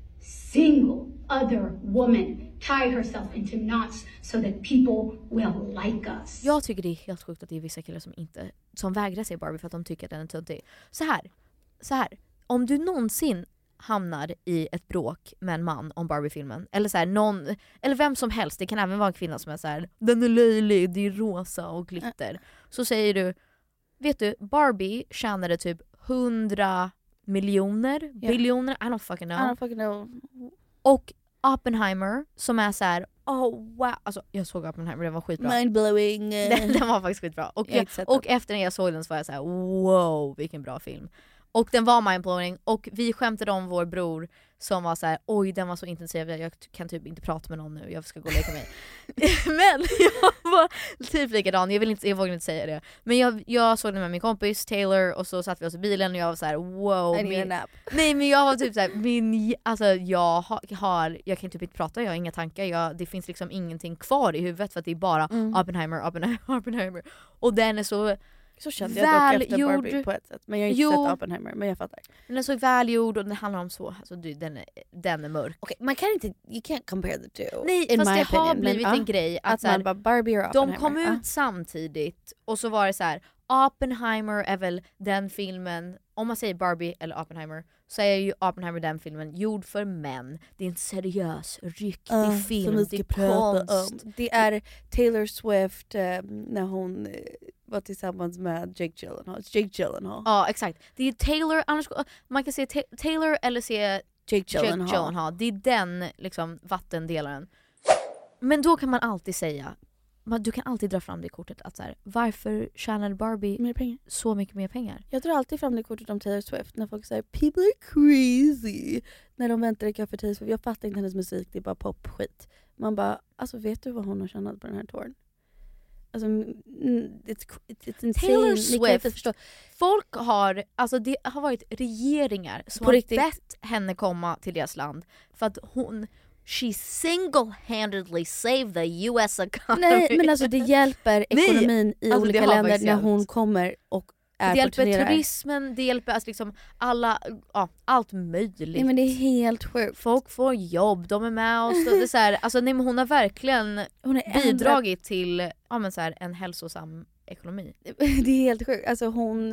single other woman tie herself into knots so that people will like us. Jag tycker det är helt sjukt att det är vissa killar som vägrar se Barbie för att de tycker att den är töntig. Så här. Om du någonsin hamnar i ett bråk med en man om Barbie-filmen eller så här, eller vem som helst, det kan även vara en kvinna som är så här, den är löjlig, det är rosa och glitter. Så säger du, vet du, Barbie tjänade typ 100 miljoner, biljoner, I don't fucking know. Och Oppenheimer som är så här, oh wow, alltså jag såg Oppenheimer, den var skitbra. Mindblowing. Den var faktiskt skitbra. Och efter när jag såg den så var jag så här, wow, vilken bra film. Och den var mindblowing och vi skämtade om vår bror som var så här: oj, den var så intensiv, jag kan typ inte prata med någon nu, jag ska gå och leka mig. Men jag var typ likadan, jag vågar inte säga det. Men jag såg den med min kompis Taylor och så satt vi oss i bilen och jag var så här: wow. Nej, men jag var typ så här, jag kan typ inte prata, jag har inga tankar, det finns liksom ingenting kvar i huvudet för att det är bara Oppenheimer. Och den är så kände jag dock efter Barbie på ett sätt. Men jag har inte sett Oppenheimer, men jag fattar. Den är så välgjord och den handlar om så. Alltså, den är mörk. Okay, man kan inte, you can't compare the two. Nej, fast det har blivit en grej. Att man bara Barbie och Oppenheimer. De kom ut samtidigt och så var det så här: Oppenheimer är väl den filmen, om man säger Barbie eller Oppenheimer, så är ju Oppenheimer den filmen gjord för män. Det är en seriös, riktig film. Det är konst. Det är Taylor Swift när hon var tillsammans med Jake Gyllenhaal. Ja, exakt. Det är Taylor, annars man kan se Taylor eller se Jake Gyllenhaal. Det är den liksom vattendelaren. Men då kan man alltid säga, du kan alltid dra fram det kortet att så här, varför tjänade Barbie mer pengar? Så mycket mer pengar? Jag drar alltid fram det kortet om Taylor Swift när folk säger people are crazy när de väntar i kö för Taylor Swift. Jag fattar inte hennes musik, det är bara popskit. Man bara, alltså vet du vad hon har tjänat på den här touren? Alltså, it's insane. Taylor Swift, folk har, alltså det har varit regeringar som har bett henne komma till deras land för att she single-handedly saved the US economy. Nej, men alltså det hjälper ekonomin i olika länder när hon kommer och är det hjälper turismen, det hjälper alltså liksom allt möjligt. Nej, men det är helt sjukt. Folk får jobb, de är med oss. Det är så här, alltså, nej, men hon har verkligen bidragit till så här, en hälsosam ekonomi. Det är helt sjukt. Alltså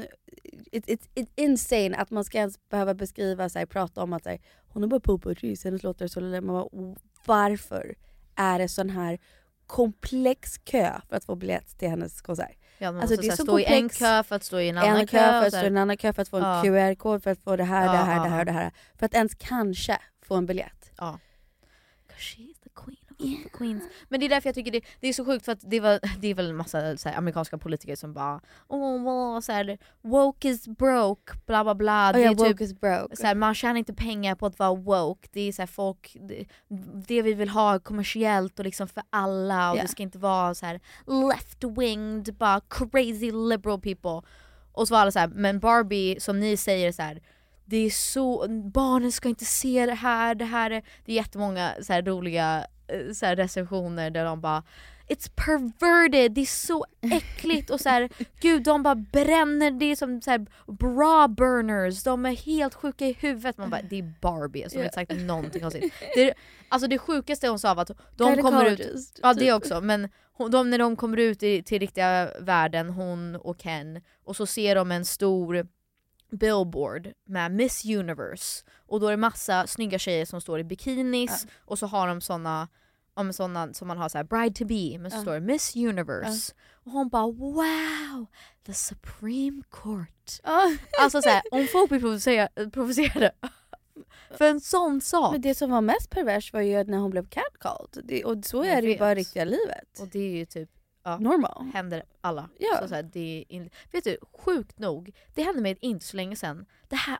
it's insane att man ska ens behöva beskriva så här, prata om att så här, hon är bara poppoetry, hennes låtar så man bara, varför är det sån här komplex kö för att få biljett till hennes konsert? Ja, man alltså, det är så stå i en kö för att stå i en annan kö för att stå i en annan kö för att få en QR-kod för att få det här för att ens kanske få en biljett. Ja. She's the queen of the queens. Men det är därför jag tycker det är så sjukt, för att det är väl en massa så här, amerikanska politiker som bara så här, woke is broke, bla bla bla. Det är woke is broke. Så här, man tjänar inte pengar på att vara woke. Det är så här, folk det vi vill ha kommersiellt och liksom för alla, och det ska inte vara så här left-winged, bara crazy liberal people. Och så var alla så här, men Barbie, som ni säger så här, det är så, barnen ska inte se det här är, det är jättemånga så här roliga så här recensioner där de bara, it's perverted, det är så äckligt och så här, gud de bara bränner, det är som så här bra burners, de är helt sjuka i huvudet. Man bara, det är Barbie, alltså, de har inte sagt någonting om sitt. Alltså det sjukaste hon sa var att de kommer ut, ja det också, men när de kommer ut till riktiga världen, hon och Ken, och så ser de en stor billboard med Miss Universe, och då är det massa snygga tjejer som står i bikinis, och så har de såna som man har så här bride to be, men så står det Miss Universe, och hon bara wow, the Supreme Court. Alltså så här, om folk blir provocerade för en sån sak. Men det som var mest pervers var ju när hon blev catcalled, och så är det ju bara i riktiga livet. Och det är ju typ normal. Händer alla. Ja. Så här, det är vet du, sjukt nog, det hände mig inte så länge sedan. Det här,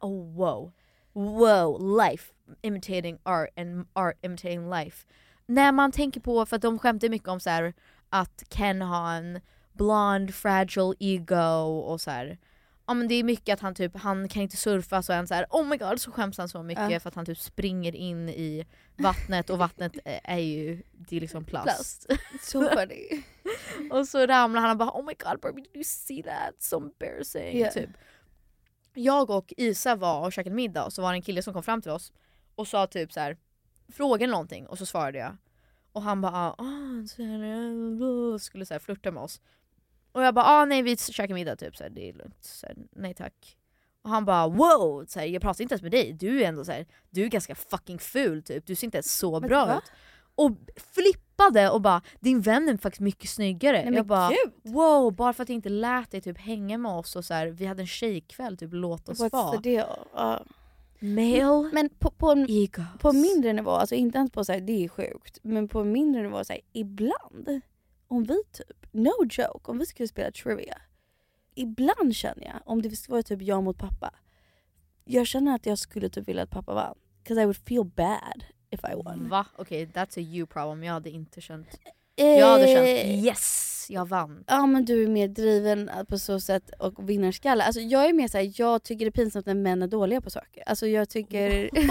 wow, life imitating art and art imitating life. När man tänker på, för att de skämtar mycket om så här, att Ken har en blonde fragile ego och så här. Ja, men det är mycket att han kan inte surfa, så han så här, oh my god, så skäms han så mycket för att han typ springer in i vattnet, och vattnet är ju, det är liksom plast. Så funny. Och så ramlar han och bara, oh my god Barbie, did you see that? So embarrassing. Typ. Jag och Isa var och käkade middag, och så var det en kille som kom fram till oss och sa typ så här, frågade någonting, och så svarade jag. Och han bara, skulle så här flirta med oss. Och jag bara, nej vi käkar middag typ, så här, det är lugnt, så här, nej tack. Och han bara, wow, så här, jag pratar inte ens med dig, du är ändå så här, du är ganska fucking ful typ, du ser inte ens så bra ut. Och flippade och bara, din vän är faktiskt mycket snyggare. Nej, jag bara, Gud. wow, bara för att jag inte lät dig typ hänga med oss, och så här, vi hade en tjejkväll, typ låt oss vara. Male. Men på mindre nivå, alltså inte ens på så här, det är sjukt, men på mindre nivå så här, ibland om vi typ, no joke, om vi skulle spela trivia, ibland känner jag, om det skulle vara typ jag mot pappa, jag känner att jag skulle typ vilja att pappa vann, because I would feel bad if I won. Va? Okej, that's a you problem. Jag hade inte känt. Jag hade känt yes, jag vann. Ja, men du är mer driven på så sätt och vinnarskalle. Alltså jag är mer såhär, jag tycker det är pinsamt när män är dåliga på saker. Alltså jag tycker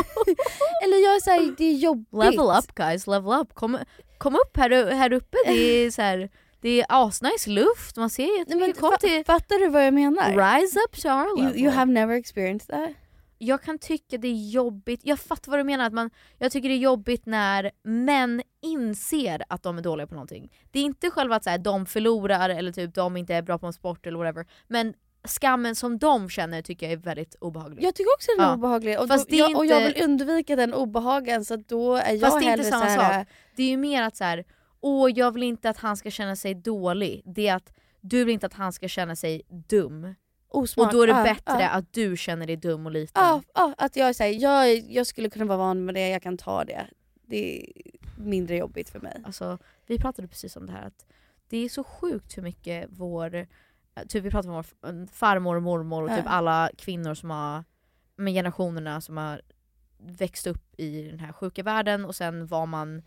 eller jag är såhär, det är jobbigt. Level up guys, level up. Kom upp här uppe. Det är så här, det är asnice luft. Man ser jättemycket. Fattar du vad jag menar? Rise up to our level. You have never experienced that? Jag kan tycka det är jobbigt. Jag fattar vad du menar. Jag tycker det är jobbigt när män inser att de är dåliga på någonting. Det är inte själva att så här, de förlorar eller typ de inte är bra på en sport eller whatever. Men skammen som de känner tycker jag är väldigt obehaglig. Jag tycker också den är obehaglig. Och, och jag vill undvika den obehagen, så då är jag hellre inte samma sak. Det är ju mer att så här, jag vill inte att han ska känna sig dålig. Det är att du vill inte att han ska känna sig dum. Osmart. Och då är det bättre att du känner dig dum och liten. Att jag säger jag skulle kunna vara van med det, jag kan ta det. Det är mindre jobbigt för mig. Alltså, vi pratade precis om det här, att det är så sjukt hur mycket typ vi pratade om vår farmor och mormor och typ alla kvinnor som har, med generationerna som har växt upp i den här sjuka världen, och sen vad man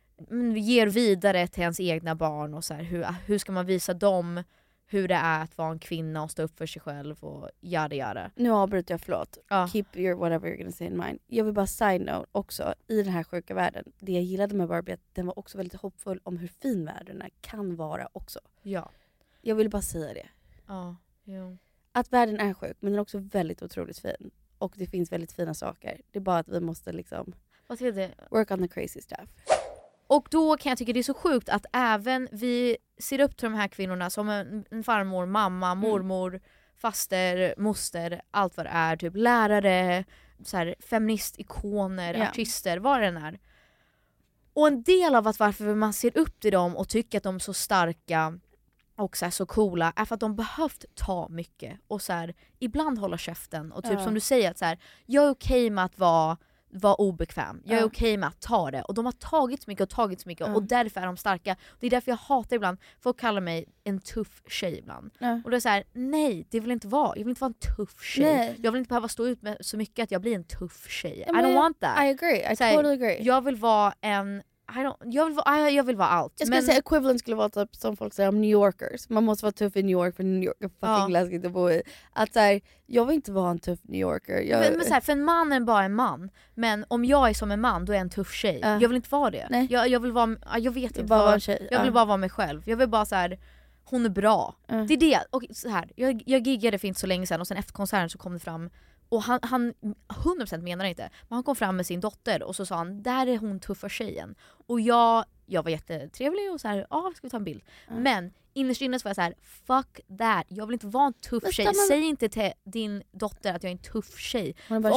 ger vidare till ens egna barn, och så här, hur ska man visa dem hur det är att vara en kvinna och stå upp för sig själv och yada. Nu avbryter jag, förlåt. Keep your whatever you're gonna say in mind. Jag vill bara side note också, i den här sjuka världen, det jag gillade med Barbie, att den var också väldigt hoppfull om hur fin världen kan vara också. Ja. Jag vill bara säga det. Jo. Att världen är sjuk, men den är också väldigt otroligt fin. Och det finns väldigt fina saker. Det är bara att vi måste liksom work on the crazy stuff. Och då kan jag tycka det är så sjukt att även vi ser upp till de här kvinnorna som en farmor, mamma, mormor, faster, moster, allt vad det är, typ lärare, så här, feministikoner, artister, vad det än är. Och en del av varför man ser upp till dem och tycker att de är så starka och så coola är för att de behövt ta mycket och så här, ibland hålla käften och typ som du säger, att så här, jag är okej med att vara obekväm. Jag är okej med att ta det. Och de har tagit så mycket och därför är de starka. Det är därför jag hatar ibland, folk kallar mig en tuff tjej ibland. Och det är så här, nej, det vill inte vara. Jag vill inte vara en tuff tjej. Nej. Jag vill inte behöva stå ut med så mycket att jag blir en tuff tjej. I don't want that. I agree. I totally agree. Jag vill vara en jag vill vara allt. Jag skulle säga equivalent skulle vara typ som folk säger om New Yorkers. Man måste vara tuff i New York för New York är fucking läskigt att bo i. Att så här, jag vill inte vara en tuff New Yorker. Men så här, för en man är bara en man. Men om jag är som en man då är jag en tuff tjej. Jag vill inte vara det. Nej. Jag vill vara, jag vet inte bara vara en tjej. Jag vill bara vara mig själv. Jag vill bara så här, hon är bra. Det är det. Och så här, jag giggade för inte så länge sedan och sen efter konserten så kom det fram. Och han 100% menar inte. Men han kom fram med sin dotter och så sa han, där är hon tuffa tjejen. Och jag var jättetrevlig och så här, ska vi ta en bild. Men innerst inne så var jag så här, fuck that. Jag vill inte vara en tuff tjej. Säg inte till din dotter att jag är en tuff tjej.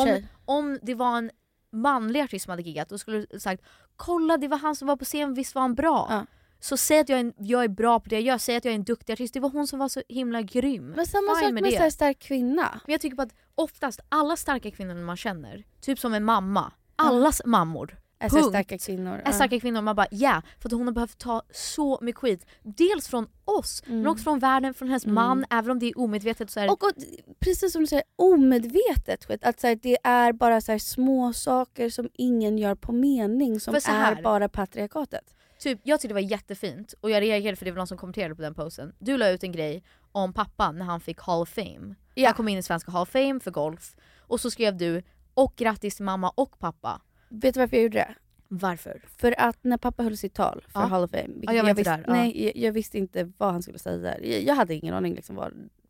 Om det var en manlig artist som hade giggat då skulle du sagt, kolla det var han som var på scen, visst var han bra. Så säg att jag är bra på det jag gör. Säg att jag är en duktig artist. Det var hon som var så himla grym. Men samma sak med en stark kvinna. Men jag tycker på att oftast alla starka kvinnor man känner, typ som en mamma, allas mammor är starka kvinnor. Är starka kvinnor. Man bara för att hon har behövt ta så mycket skit. Dels från oss, men också från världen, från hennes man, även om det är omedvetet så är det... och precis som du säger, omedvetet skit. Att så här, det är bara så här, små saker som ingen gör på mening som är bara patriarkatet. Typ, jag tyckte det var jättefint och jag reagerade för det var någon som kommenterade på den posten. Du la ut en grej om pappan när han fick Hall of Fame. Han kom in i svenska Hall of Fame för golf. Och så skrev du, och grattis till mamma och pappa. Vet du varför jag gjorde det? Varför? För att när pappa höll sitt tal för Hall of Fame, jag visste inte vad han skulle säga. Jag hade ingen aning liksom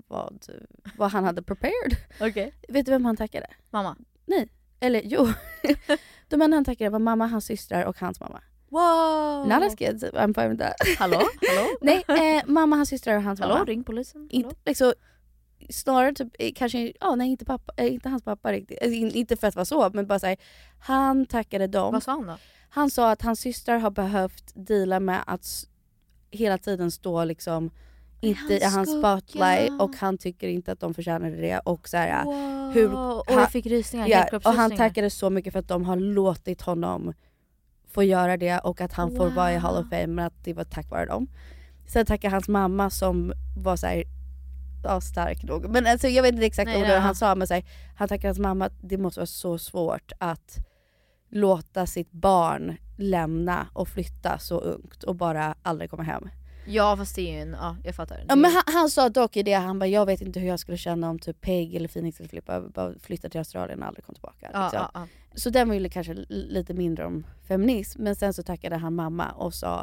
vad han hade prepared. Okay. Vet du vem han tackade? Mamma? Nej, eller jo. De män han tackade var mamma, hans systrar och hans mamma. Wow! Not as kids, I'm fine with that. Hallå? Nej, mamma, hans systrar och hans mamma. Hallå, ring polisen. Inte, liksom, snarare typ, kanske, inte pappa, inte hans pappa riktigt. Alltså, inte för att vara så, men bara såhär, han tackade dem. Vad sa han då? Han sa att hans systrar har behövt deala med att hela tiden stå liksom inte i hans spotlight och han tycker inte att de förtjänade det och så här, och jag fick rysningar, och han tackade så mycket för att de har låtit honom få göra det och att han får vara i Hall of Fame, men att det var tack vare dem. Sen tackar hans mamma som var så här, stark nog. Men alltså, jag vet inte exakt vad han sa, men så här, han tackar hans mamma att det måste vara så svårt att låta sitt barn lämna och flytta så ungt och bara aldrig komma hem. Ja, fast det är ju jag fattar. Ja, men han sa dock i det, han bara, jag vet inte hur jag skulle känna om typ Peg eller Phoenix eller Filippa bara flyttade till Australien och aldrig kom tillbaka. Liksom. Så den var ju kanske lite mindre om feminism, men sen så tackade han mamma och sa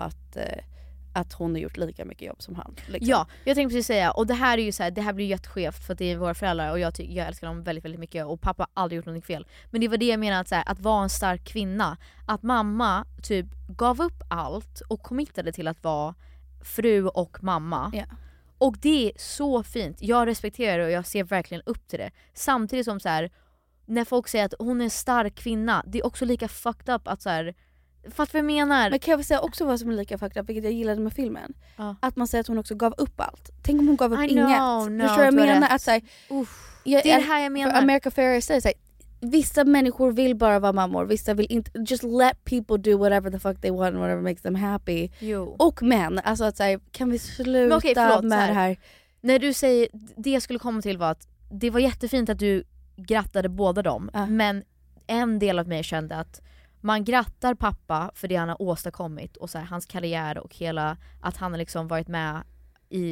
att hon har gjort lika mycket jobb som han. Liksom. Ja, jag tänkte precis säga, och det här är ju så här, det här blir jätteskevt för att det är våra föräldrar och jag älskar dem väldigt, väldigt mycket och pappa har aldrig gjort något fel. Men det var det jag menade, att, så här, att vara en stark kvinna, att mamma typ gav upp allt och committade till att vara fru och mamma. Ja. Och det är så fint. Jag respekterar det och jag ser verkligen upp till det. Samtidigt som så här, när folk säger att hon är en stark kvinna, det är också lika fucked up att så här, fattar vad jag menar. Men kan jag säga också vad som är lika fucked up, vilket jag gillade med filmen. Att man säger att hon också gav upp allt. Tänk om hon gav upp inget. Förstår du vad jag menar? Att, så här, det är det här jag menar. För America Ferrera säger så här, vissa människor vill bara vara mammor, vissa vill inte. Just let people do whatever the fuck they want, whatever makes them happy. Och män, alltså att säga, kan vi sluta med det här? När du säger, det jag skulle komma till var att det var jättefint att du grattade båda dem, men en del av mig kände att man grattar pappa för det han har åstadkommit och så här, hans karriär och hela, att han har liksom varit med i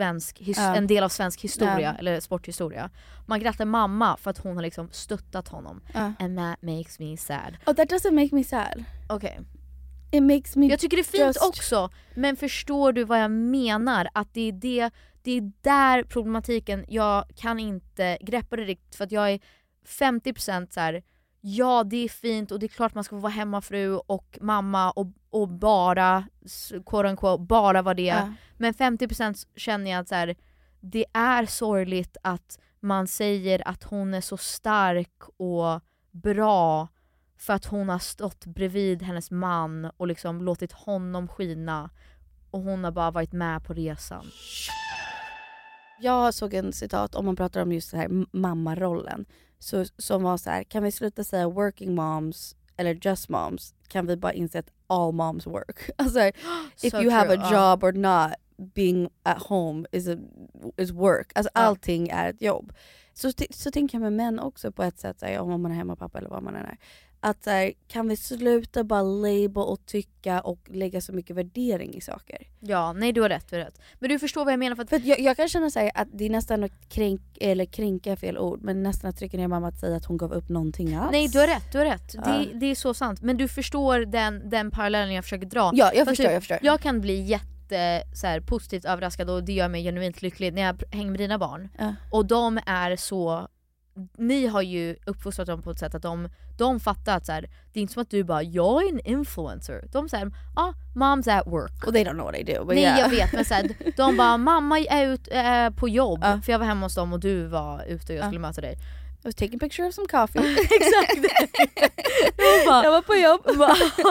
en del av svensk historia eller sporthistoria. Man grattar mamma för att hon har liksom stöttat honom. And that makes me sad. Oh, that doesn't make me sad. Okay. It makes me. Jag tycker det är fint också, men förstår du vad jag menar? Att det är där problematiken, jag kan inte greppa det riktigt för att jag är 50% så här. Ja, det är fint och det är klart man ska få vara hemmafru och mamma och bara quote unquote, bara vara det. Men 50% känner jag att så här, det är sorgligt att man säger att hon är så stark och bra för att hon har stått bredvid hennes man och liksom låtit honom skina och hon har bara varit med på resan. Jag såg en citat om man pratar om just så här mammarollen. Som var så här, kan vi sluta säga working moms eller just moms? Kan vi bara inse att all moms work? Alltså, if you have a job or not, being at home is work. Alltså allting är ett jobb. Så tänker jag med män också på ett sätt, så här, om man är hemmapappa eller vad man är. Att så här, kan vi sluta bara label och tycka och lägga så mycket värdering i saker? Ja, nej du har rätt. Men du förstår vad jag menar. För att jag kan känna så här, att det är nästan att kränka fel ord, men nästan att trycka ner mamma att säga att hon gav upp någonting alls. Nej, du har rätt. Det är så sant. Men du förstår den parallellen jag försöker dra. Ja, jag förstår. Jag kan bli så här, positivt överraskad och det gör mig genuint lycklig när jag hänger med dina barn. Och de är så... Ni har ju uppfostrat dem på ett sätt att de fattar att så här, det är inte som att du bara, jag är en influencer. De säger, mom's at work. Och they don't know what they do. Nej, jag vet, men så här, de bara, mamma är ute på jobb. För jag var hemma hos dem och du var ute och jag skulle möta dig. I was taking a picture of some coffee. Exakt. Jag var på jobb.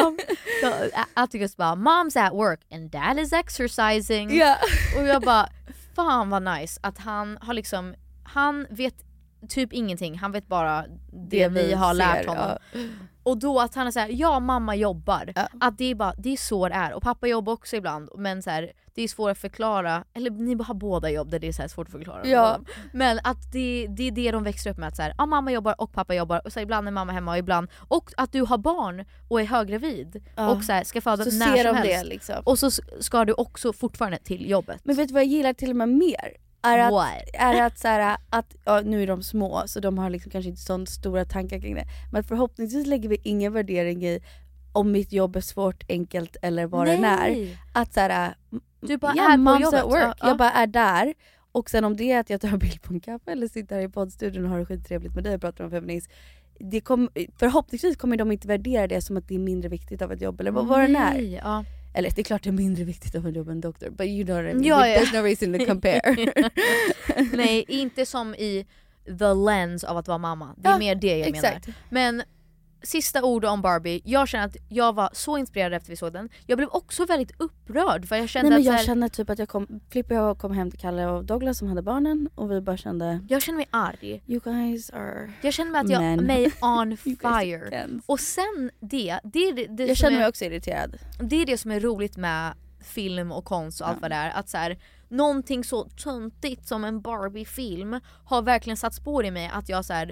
Atticus bara, mom's at work and dad is exercising. Yeah. Och jag bara, fan vad nice att han har liksom, han vet typ ingenting, han vet bara det vi har lärt honom. Och då att han är såhär, ja mamma jobbar. Att det är så det är. Och pappa jobbar också ibland. Men så här, det är svårt att förklara. Eller ni har båda jobb där det är så här svårt att förklara. Ja. Men att det är det de växer upp med. Att så här, mamma jobbar och pappa jobbar. Och så ibland är mamma hemma och ibland. Och att du har barn och är höggravid. Och så här, ska föda så när ser som de helst. Det, liksom. Och så ska du också fortfarande till jobbet. Men vet du vad jag gillar till och med mer? Är att så här, att nu är de små så de har liksom kanske inte så stora tankar kring det. Men förhoppningsvis lägger vi ingen värdering i om mitt jobb är svårt, enkelt eller vad det är. Att så här, du bara är på jobbet. Work. Jag bara är där. Och sen om det är att jag tar bild på en kaffe eller sitter här i poddstudion och har det skittrevligt med dig och pratar om feminism. Förhoppningsvis kommer de inte värdera det som att det är mindre viktigt av ett jobb eller vad det är. Ja. Eller det är klart det är mindre viktigt av en jobb än doktor. But you know what I mean. There's no reason to compare. Nej, inte som i the lens av att vara mamma. Det är mer det jag menar. Men sista ord om Barbie. Jag känner att jag var så inspirerad efter vi såg den. Jag blev också väldigt upprörd. För jag kände jag kände typ att Flipper och jag kom hem till Kalle och Douglas som hade barnen. Och vi bara kände... Jag kände mig arg. You guys are... Jag kände mig att jag mig on fire. Och sen det jag känner mig också irriterad. Det är det som är roligt med film och konst och allt vad det är. Att så här, någonting så töntigt som en Barbie-film har verkligen satt spår i mig. Att jag så här,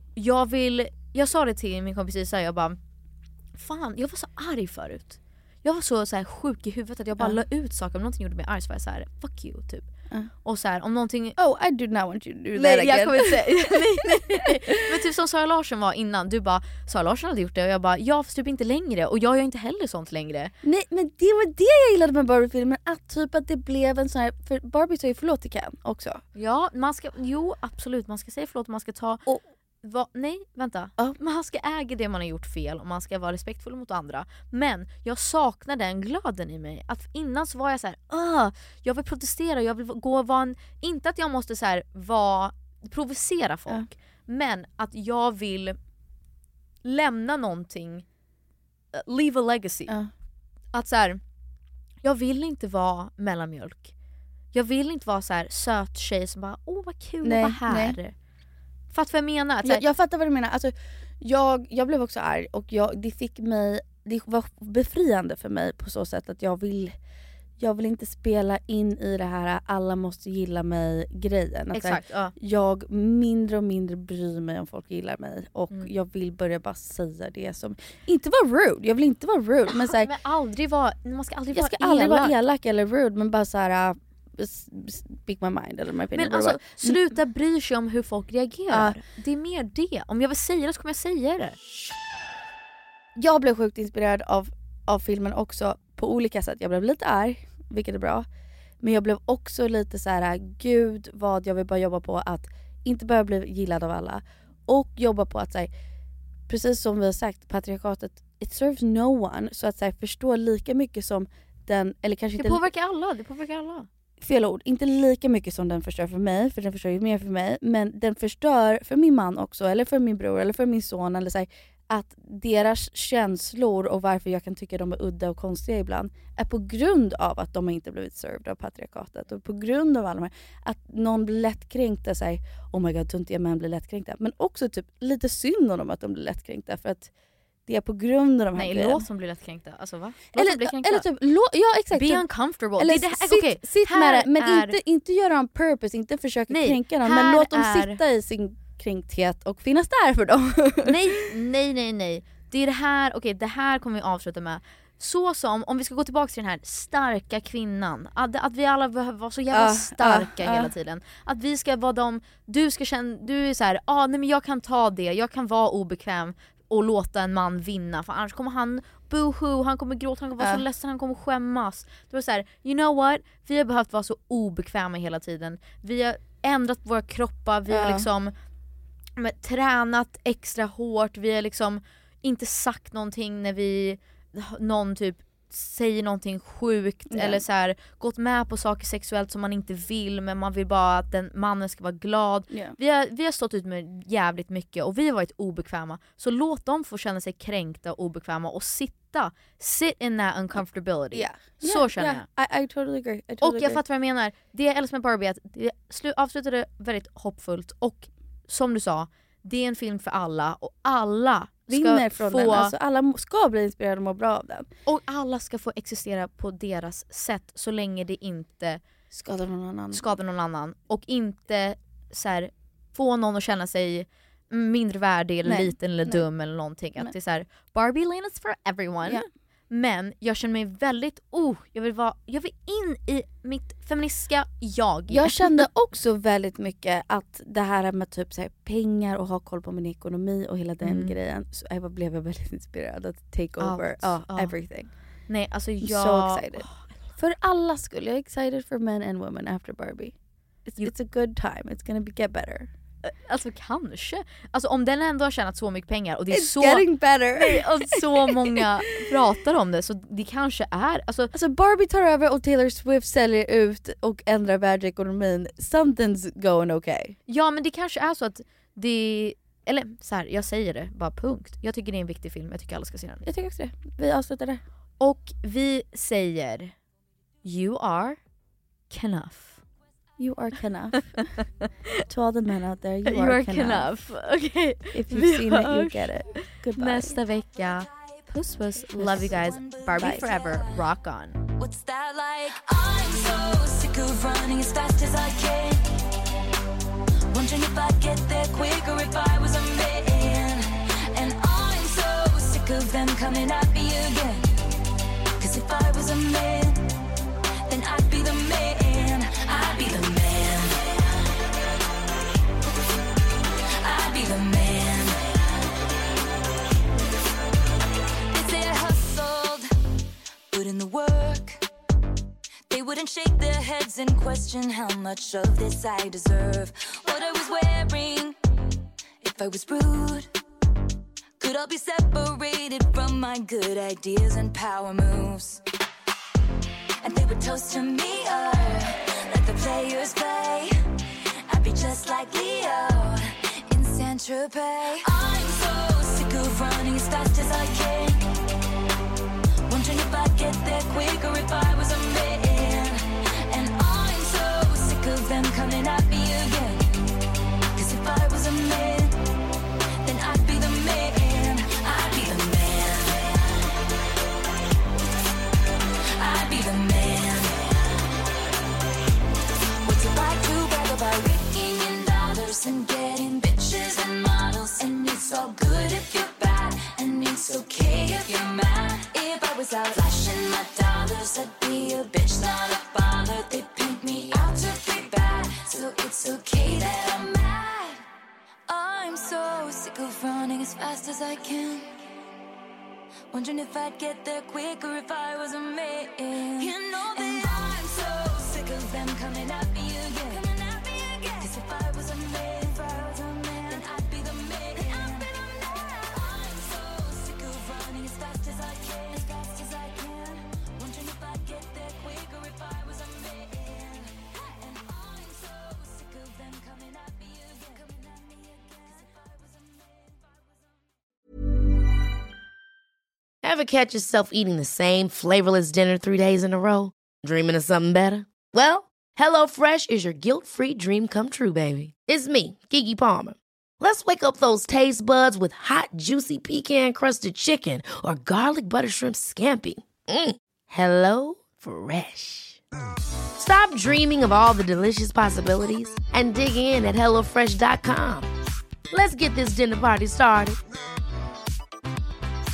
jag sa det till min kompis Isa, jag bara, fan, jag var så arg förut. Jag var så här sjuk i huvudet att jag bara la ut saker. Om någonting gjorde mig arg så var jag så här, fuck you typ. Och så här, om någonting... I do not want you to do that nej, again. Jag kommer inte säga. nej. Men typ som Sara Larsson var innan. Du bara, Sara Larsson hade gjort det. Och jag bara, jag typ inte längre. Och jag gör inte heller sånt längre. Nej, men det var det jag gillade med Barbie-filmen. Att det blev en sån här... För Barbie säger förlåt till Ken också. Ja, absolut. Man ska säga förlåt. Man ska ta... Nej, vänta. Man ska äga det man har gjort fel och man ska vara respektfull mot andra. Men jag saknar den glöden i mig. Att innan så var jag så här, jag vill protestera, jag vill gå och vara inte att jag måste så här provocera folk, men att jag vill lämna någonting, leave a legacy. Att så här, jag vill inte vara mellanmjölk. Jag vill inte vara så här söt tjej som bara, vad kul att vara här. Nej. Fattar vad jag menar? Jag fattar vad du menar. Alltså, jag blev också arg och det var befriande för mig på så sätt att jag vill inte spela in i det här alla måste gilla mig grejen. Exakt, jag mindre och mindre bryr mig om folk gillar mig och jag vill börja bara säga det som inte vara rude. Jag vill inte vara rude, men så här, man ska aldrig vara elak eller rude, men bara så här speak my mind eller my opinion. Men alltså, sluta bry sig om hur folk reagerar. Det är mer det. Om jag vill säga det så kommer jag säga det. Jag blev sjukt inspirerad av filmen också på olika sätt. Jag blev lite arg, vilket är bra. Men jag blev också lite så här: gud vad jag vill bara jobba på att inte bara bli gillad av alla. Och jobba på att så här, precis som vi har sagt, patriarkatet, it serves no one. Så att så här, förstå lika mycket som den, eller kanske det inte... Det påverkar alla. Fel ord, inte lika mycket som den förstör för mig, för den förstör ju mer för mig, men den förstör för min man också, eller för min bror, eller för min son, eller så här, att deras känslor och varför jag kan tycka de är udda och konstiga ibland är på grund av att de inte blivit served av patriarkatet och på grund av alla de här, att någon blir lättkränkta, säger oh my god, töntiga män blir lättkränkta, men också typ lite synd om dem att de blir lättkränkta för att det är på grund av de här grejerna. Låt som blir lättkränkta. Alltså va? Eller typ, exakt. Be uncomfortable. Eller sitt med det, men inte göra on purpose, inte försöka kränka dem, men låt dem sitta i sin kränkthet och finnas där för dem. Nej. Det är det här, okej, det här kommer vi avsluta med. Så som, om vi ska gå tillbaka till den här starka kvinnan, att vi alla behöver vara så jävla starka hela tiden. Att vi ska vara de, du ska känna, du är så här, nej men jag kan ta det, jag kan vara obekväm och låta en man vinna, för annars kommer han boohoo, han kommer gråta, han kommer vara så ledsen, han kommer skämmas. Det var så här, you know what? Vi har behövt vara så obekväma hela tiden. Vi har ändrat våra kroppar, vi har liksom tränat extra hårt, vi har liksom inte sagt någonting när någon typ säger någonting sjukt eller så här, gått med på saker sexuellt som man inte vill, men man vill bara att den mannen ska vara glad. Vi har stått ut med jävligt mycket och vi har varit obekväma, så låt dem få känna sig kränkta och obekväma och sit in that uncomfortability. Så känner jag. I totally agree. Och jag fattar vad jag menar. Det jag älskar med Barbie är att det avslutade väldigt hoppfullt, och som du sa, det är en film för alla och alla vinner från den. Alltså, alla ska bli inspirerade och må bra av den. Och alla ska få existera på deras sätt så länge det inte skadar någon annan. Och inte så här, få någon att känna sig mindre värdig eller liten eller dum eller någonting. Att det är så här, Barbie Lane is for everyone. Yeah. Men jag känner mig väldigt jag vill in i mitt feministiska jag. Jag kände också väldigt mycket att det här med typ så här, pengar och ha koll på min ekonomi och hela den grejen, så jag blev väldigt inspirerad att take over everything. Nej, alltså so excited. För alla skull, jag är excited for men and women after Barbie. It's a good time. It's gonna get better. Alltså kanske. Alltså om den ändå har tjänat så mycket pengar och det är It's getting better. Nej, och så många pratar om det, så det kanske är alltså Barbie tar över och Taylor Swift säljer ut och ändrar världsekonomin. Something's going okay. Ja, men det kanske är så att det, eller så här, jag säger det bara punkt. Jag tycker det är en viktig film. Jag tycker alla ska se den. Jag tycker också det. Vi avslutar det. Och vi säger you are enough. You are enough. To all the men out there, you are enough. Okay. If you've seen it, you get it. Goodbye. Nästa vecka. Puss puss. Love you guys. Barbie Bye. Forever. Rock on. What's that like? I'm so sick of running as fast as I can. Wondering if I'd get there quicker if I was a man. And I'm so sick of them coming at me again. 'Cause if I was a man, then I'd be the man. I'd be the man. I'd be the man. They say I hustled, put in the work. They wouldn't shake their heads and question how much of this I deserve. What I was wearing, if I was rude, could all be separated from my good ideas and power moves. And they would toast to me, let the players play. I'd be just like Leo in Saint-Tropez. I'm so sick of running as fast as I can. Wondering if I'd get there quicker if I was a man. And I'm so sick of them coming at me again. 'Cause if I was a man, then I'd be the man. I'd be the man. I'd be the man. What's it like to brag about raking in dollars and getting bitches and models? And it's all good if you're bad, and it's okay if you're mad. If I was out flashing my dollars, I'd be a bitch, not a bother. They paint me out to be bad, so it's okay that I'm mad. I'm so sick of running as fast as I can. Wondering if I'd get there quicker if I was a man. You know that I'm so sick of them coming at me again. 'Cause if I was a man, then I'd be the man. I'm so sick of running as fast as I can. Wondering if I'd get there quicker if I was a man. And I'm so sick of them coming at me again. 'Cause if I was a man. Ever catch yourself eating the same flavorless dinner 3 days in a row? Dreaming of something better? Well, HelloFresh is your guilt-free dream come true, baby. It's me, Keke Palmer. Let's wake up those taste buds with hot, juicy pecan-crusted chicken or garlic butter shrimp scampi. Hello Fresh. Stop dreaming of all the delicious possibilities and dig in at HelloFresh.com. Let's get this dinner party started.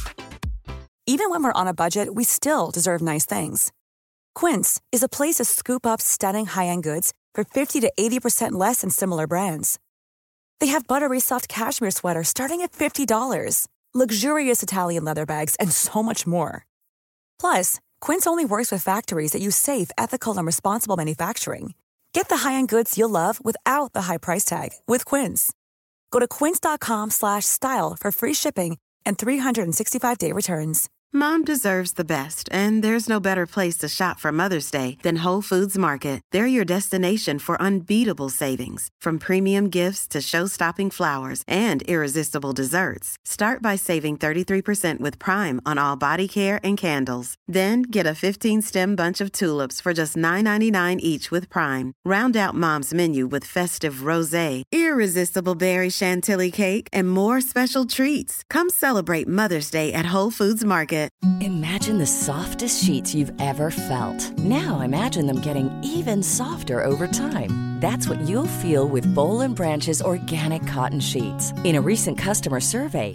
Even when we're on a budget, we still deserve nice things. Quince is a place to scoop up stunning high-end goods for 50 to 80% less than similar brands. They have buttery soft cashmere sweaters starting at $50, luxurious Italian leather bags, and so much more. Plus, Quince only works with factories that use safe, ethical, and responsible manufacturing. Get the high-end goods you'll love without the high price tag with Quince. Go to quince.com/style for free shipping and 365-day returns. Mom deserves the best, and there's no better place to shop for Mother's Day than Whole Foods Market. They're your destination for unbeatable savings, from premium gifts to show-stopping flowers and irresistible desserts. Start by saving 33% with Prime on all body care and candles. Then get a 15-stem bunch of tulips for just $9.99 each with Prime. Round out Mom's menu with festive rosé, irresistible berry chantilly cake, and more special treats. Come celebrate Mother's Day at Whole Foods Market. Imagine the softest sheets you've ever felt. Now imagine them getting even softer over time. That's what you'll feel with Boll & Branch's organic cotton sheets. In a recent customer survey,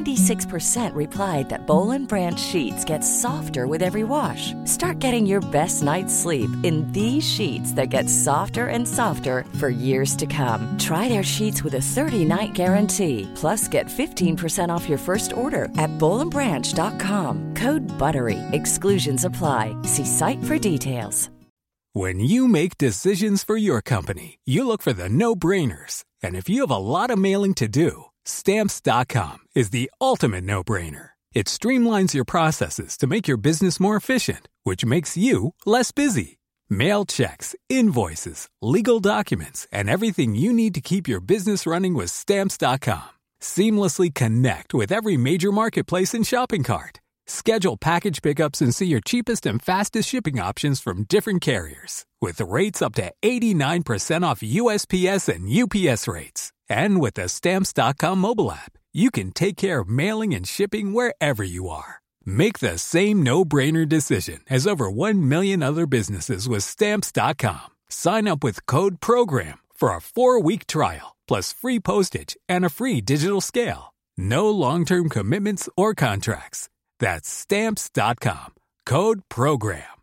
96% replied that Boll & Branch sheets get softer with every wash. Start getting your best night's sleep in these sheets that get softer and softer for years to come. Try their sheets with a 30-night guarantee. Plus, get 15% off your first order at bollandbranch.com. Code BUTTERY. Exclusions apply. See site for details. When you make decisions for your company, you look for the no-brainers. And if you have a lot of mailing to do, Stamps.com is the ultimate no-brainer. It streamlines your processes to make your business more efficient, which makes you less busy. Mail checks, invoices, legal documents, and everything you need to keep your business running with Stamps.com. Seamlessly connect with every major marketplace and shopping cart. Schedule package pickups and see your cheapest and fastest shipping options from different carriers, with rates up to 89% off USPS and UPS rates. And with the Stamps.com mobile app, you can take care of mailing and shipping wherever you are. Make the same no-brainer decision as over 1 million other businesses with Stamps.com. Sign up with code PROGRAM for a 4-week trial, plus free postage and a free digital scale. No long-term commitments or contracts. That's Stamps.com. Code PROGRAM.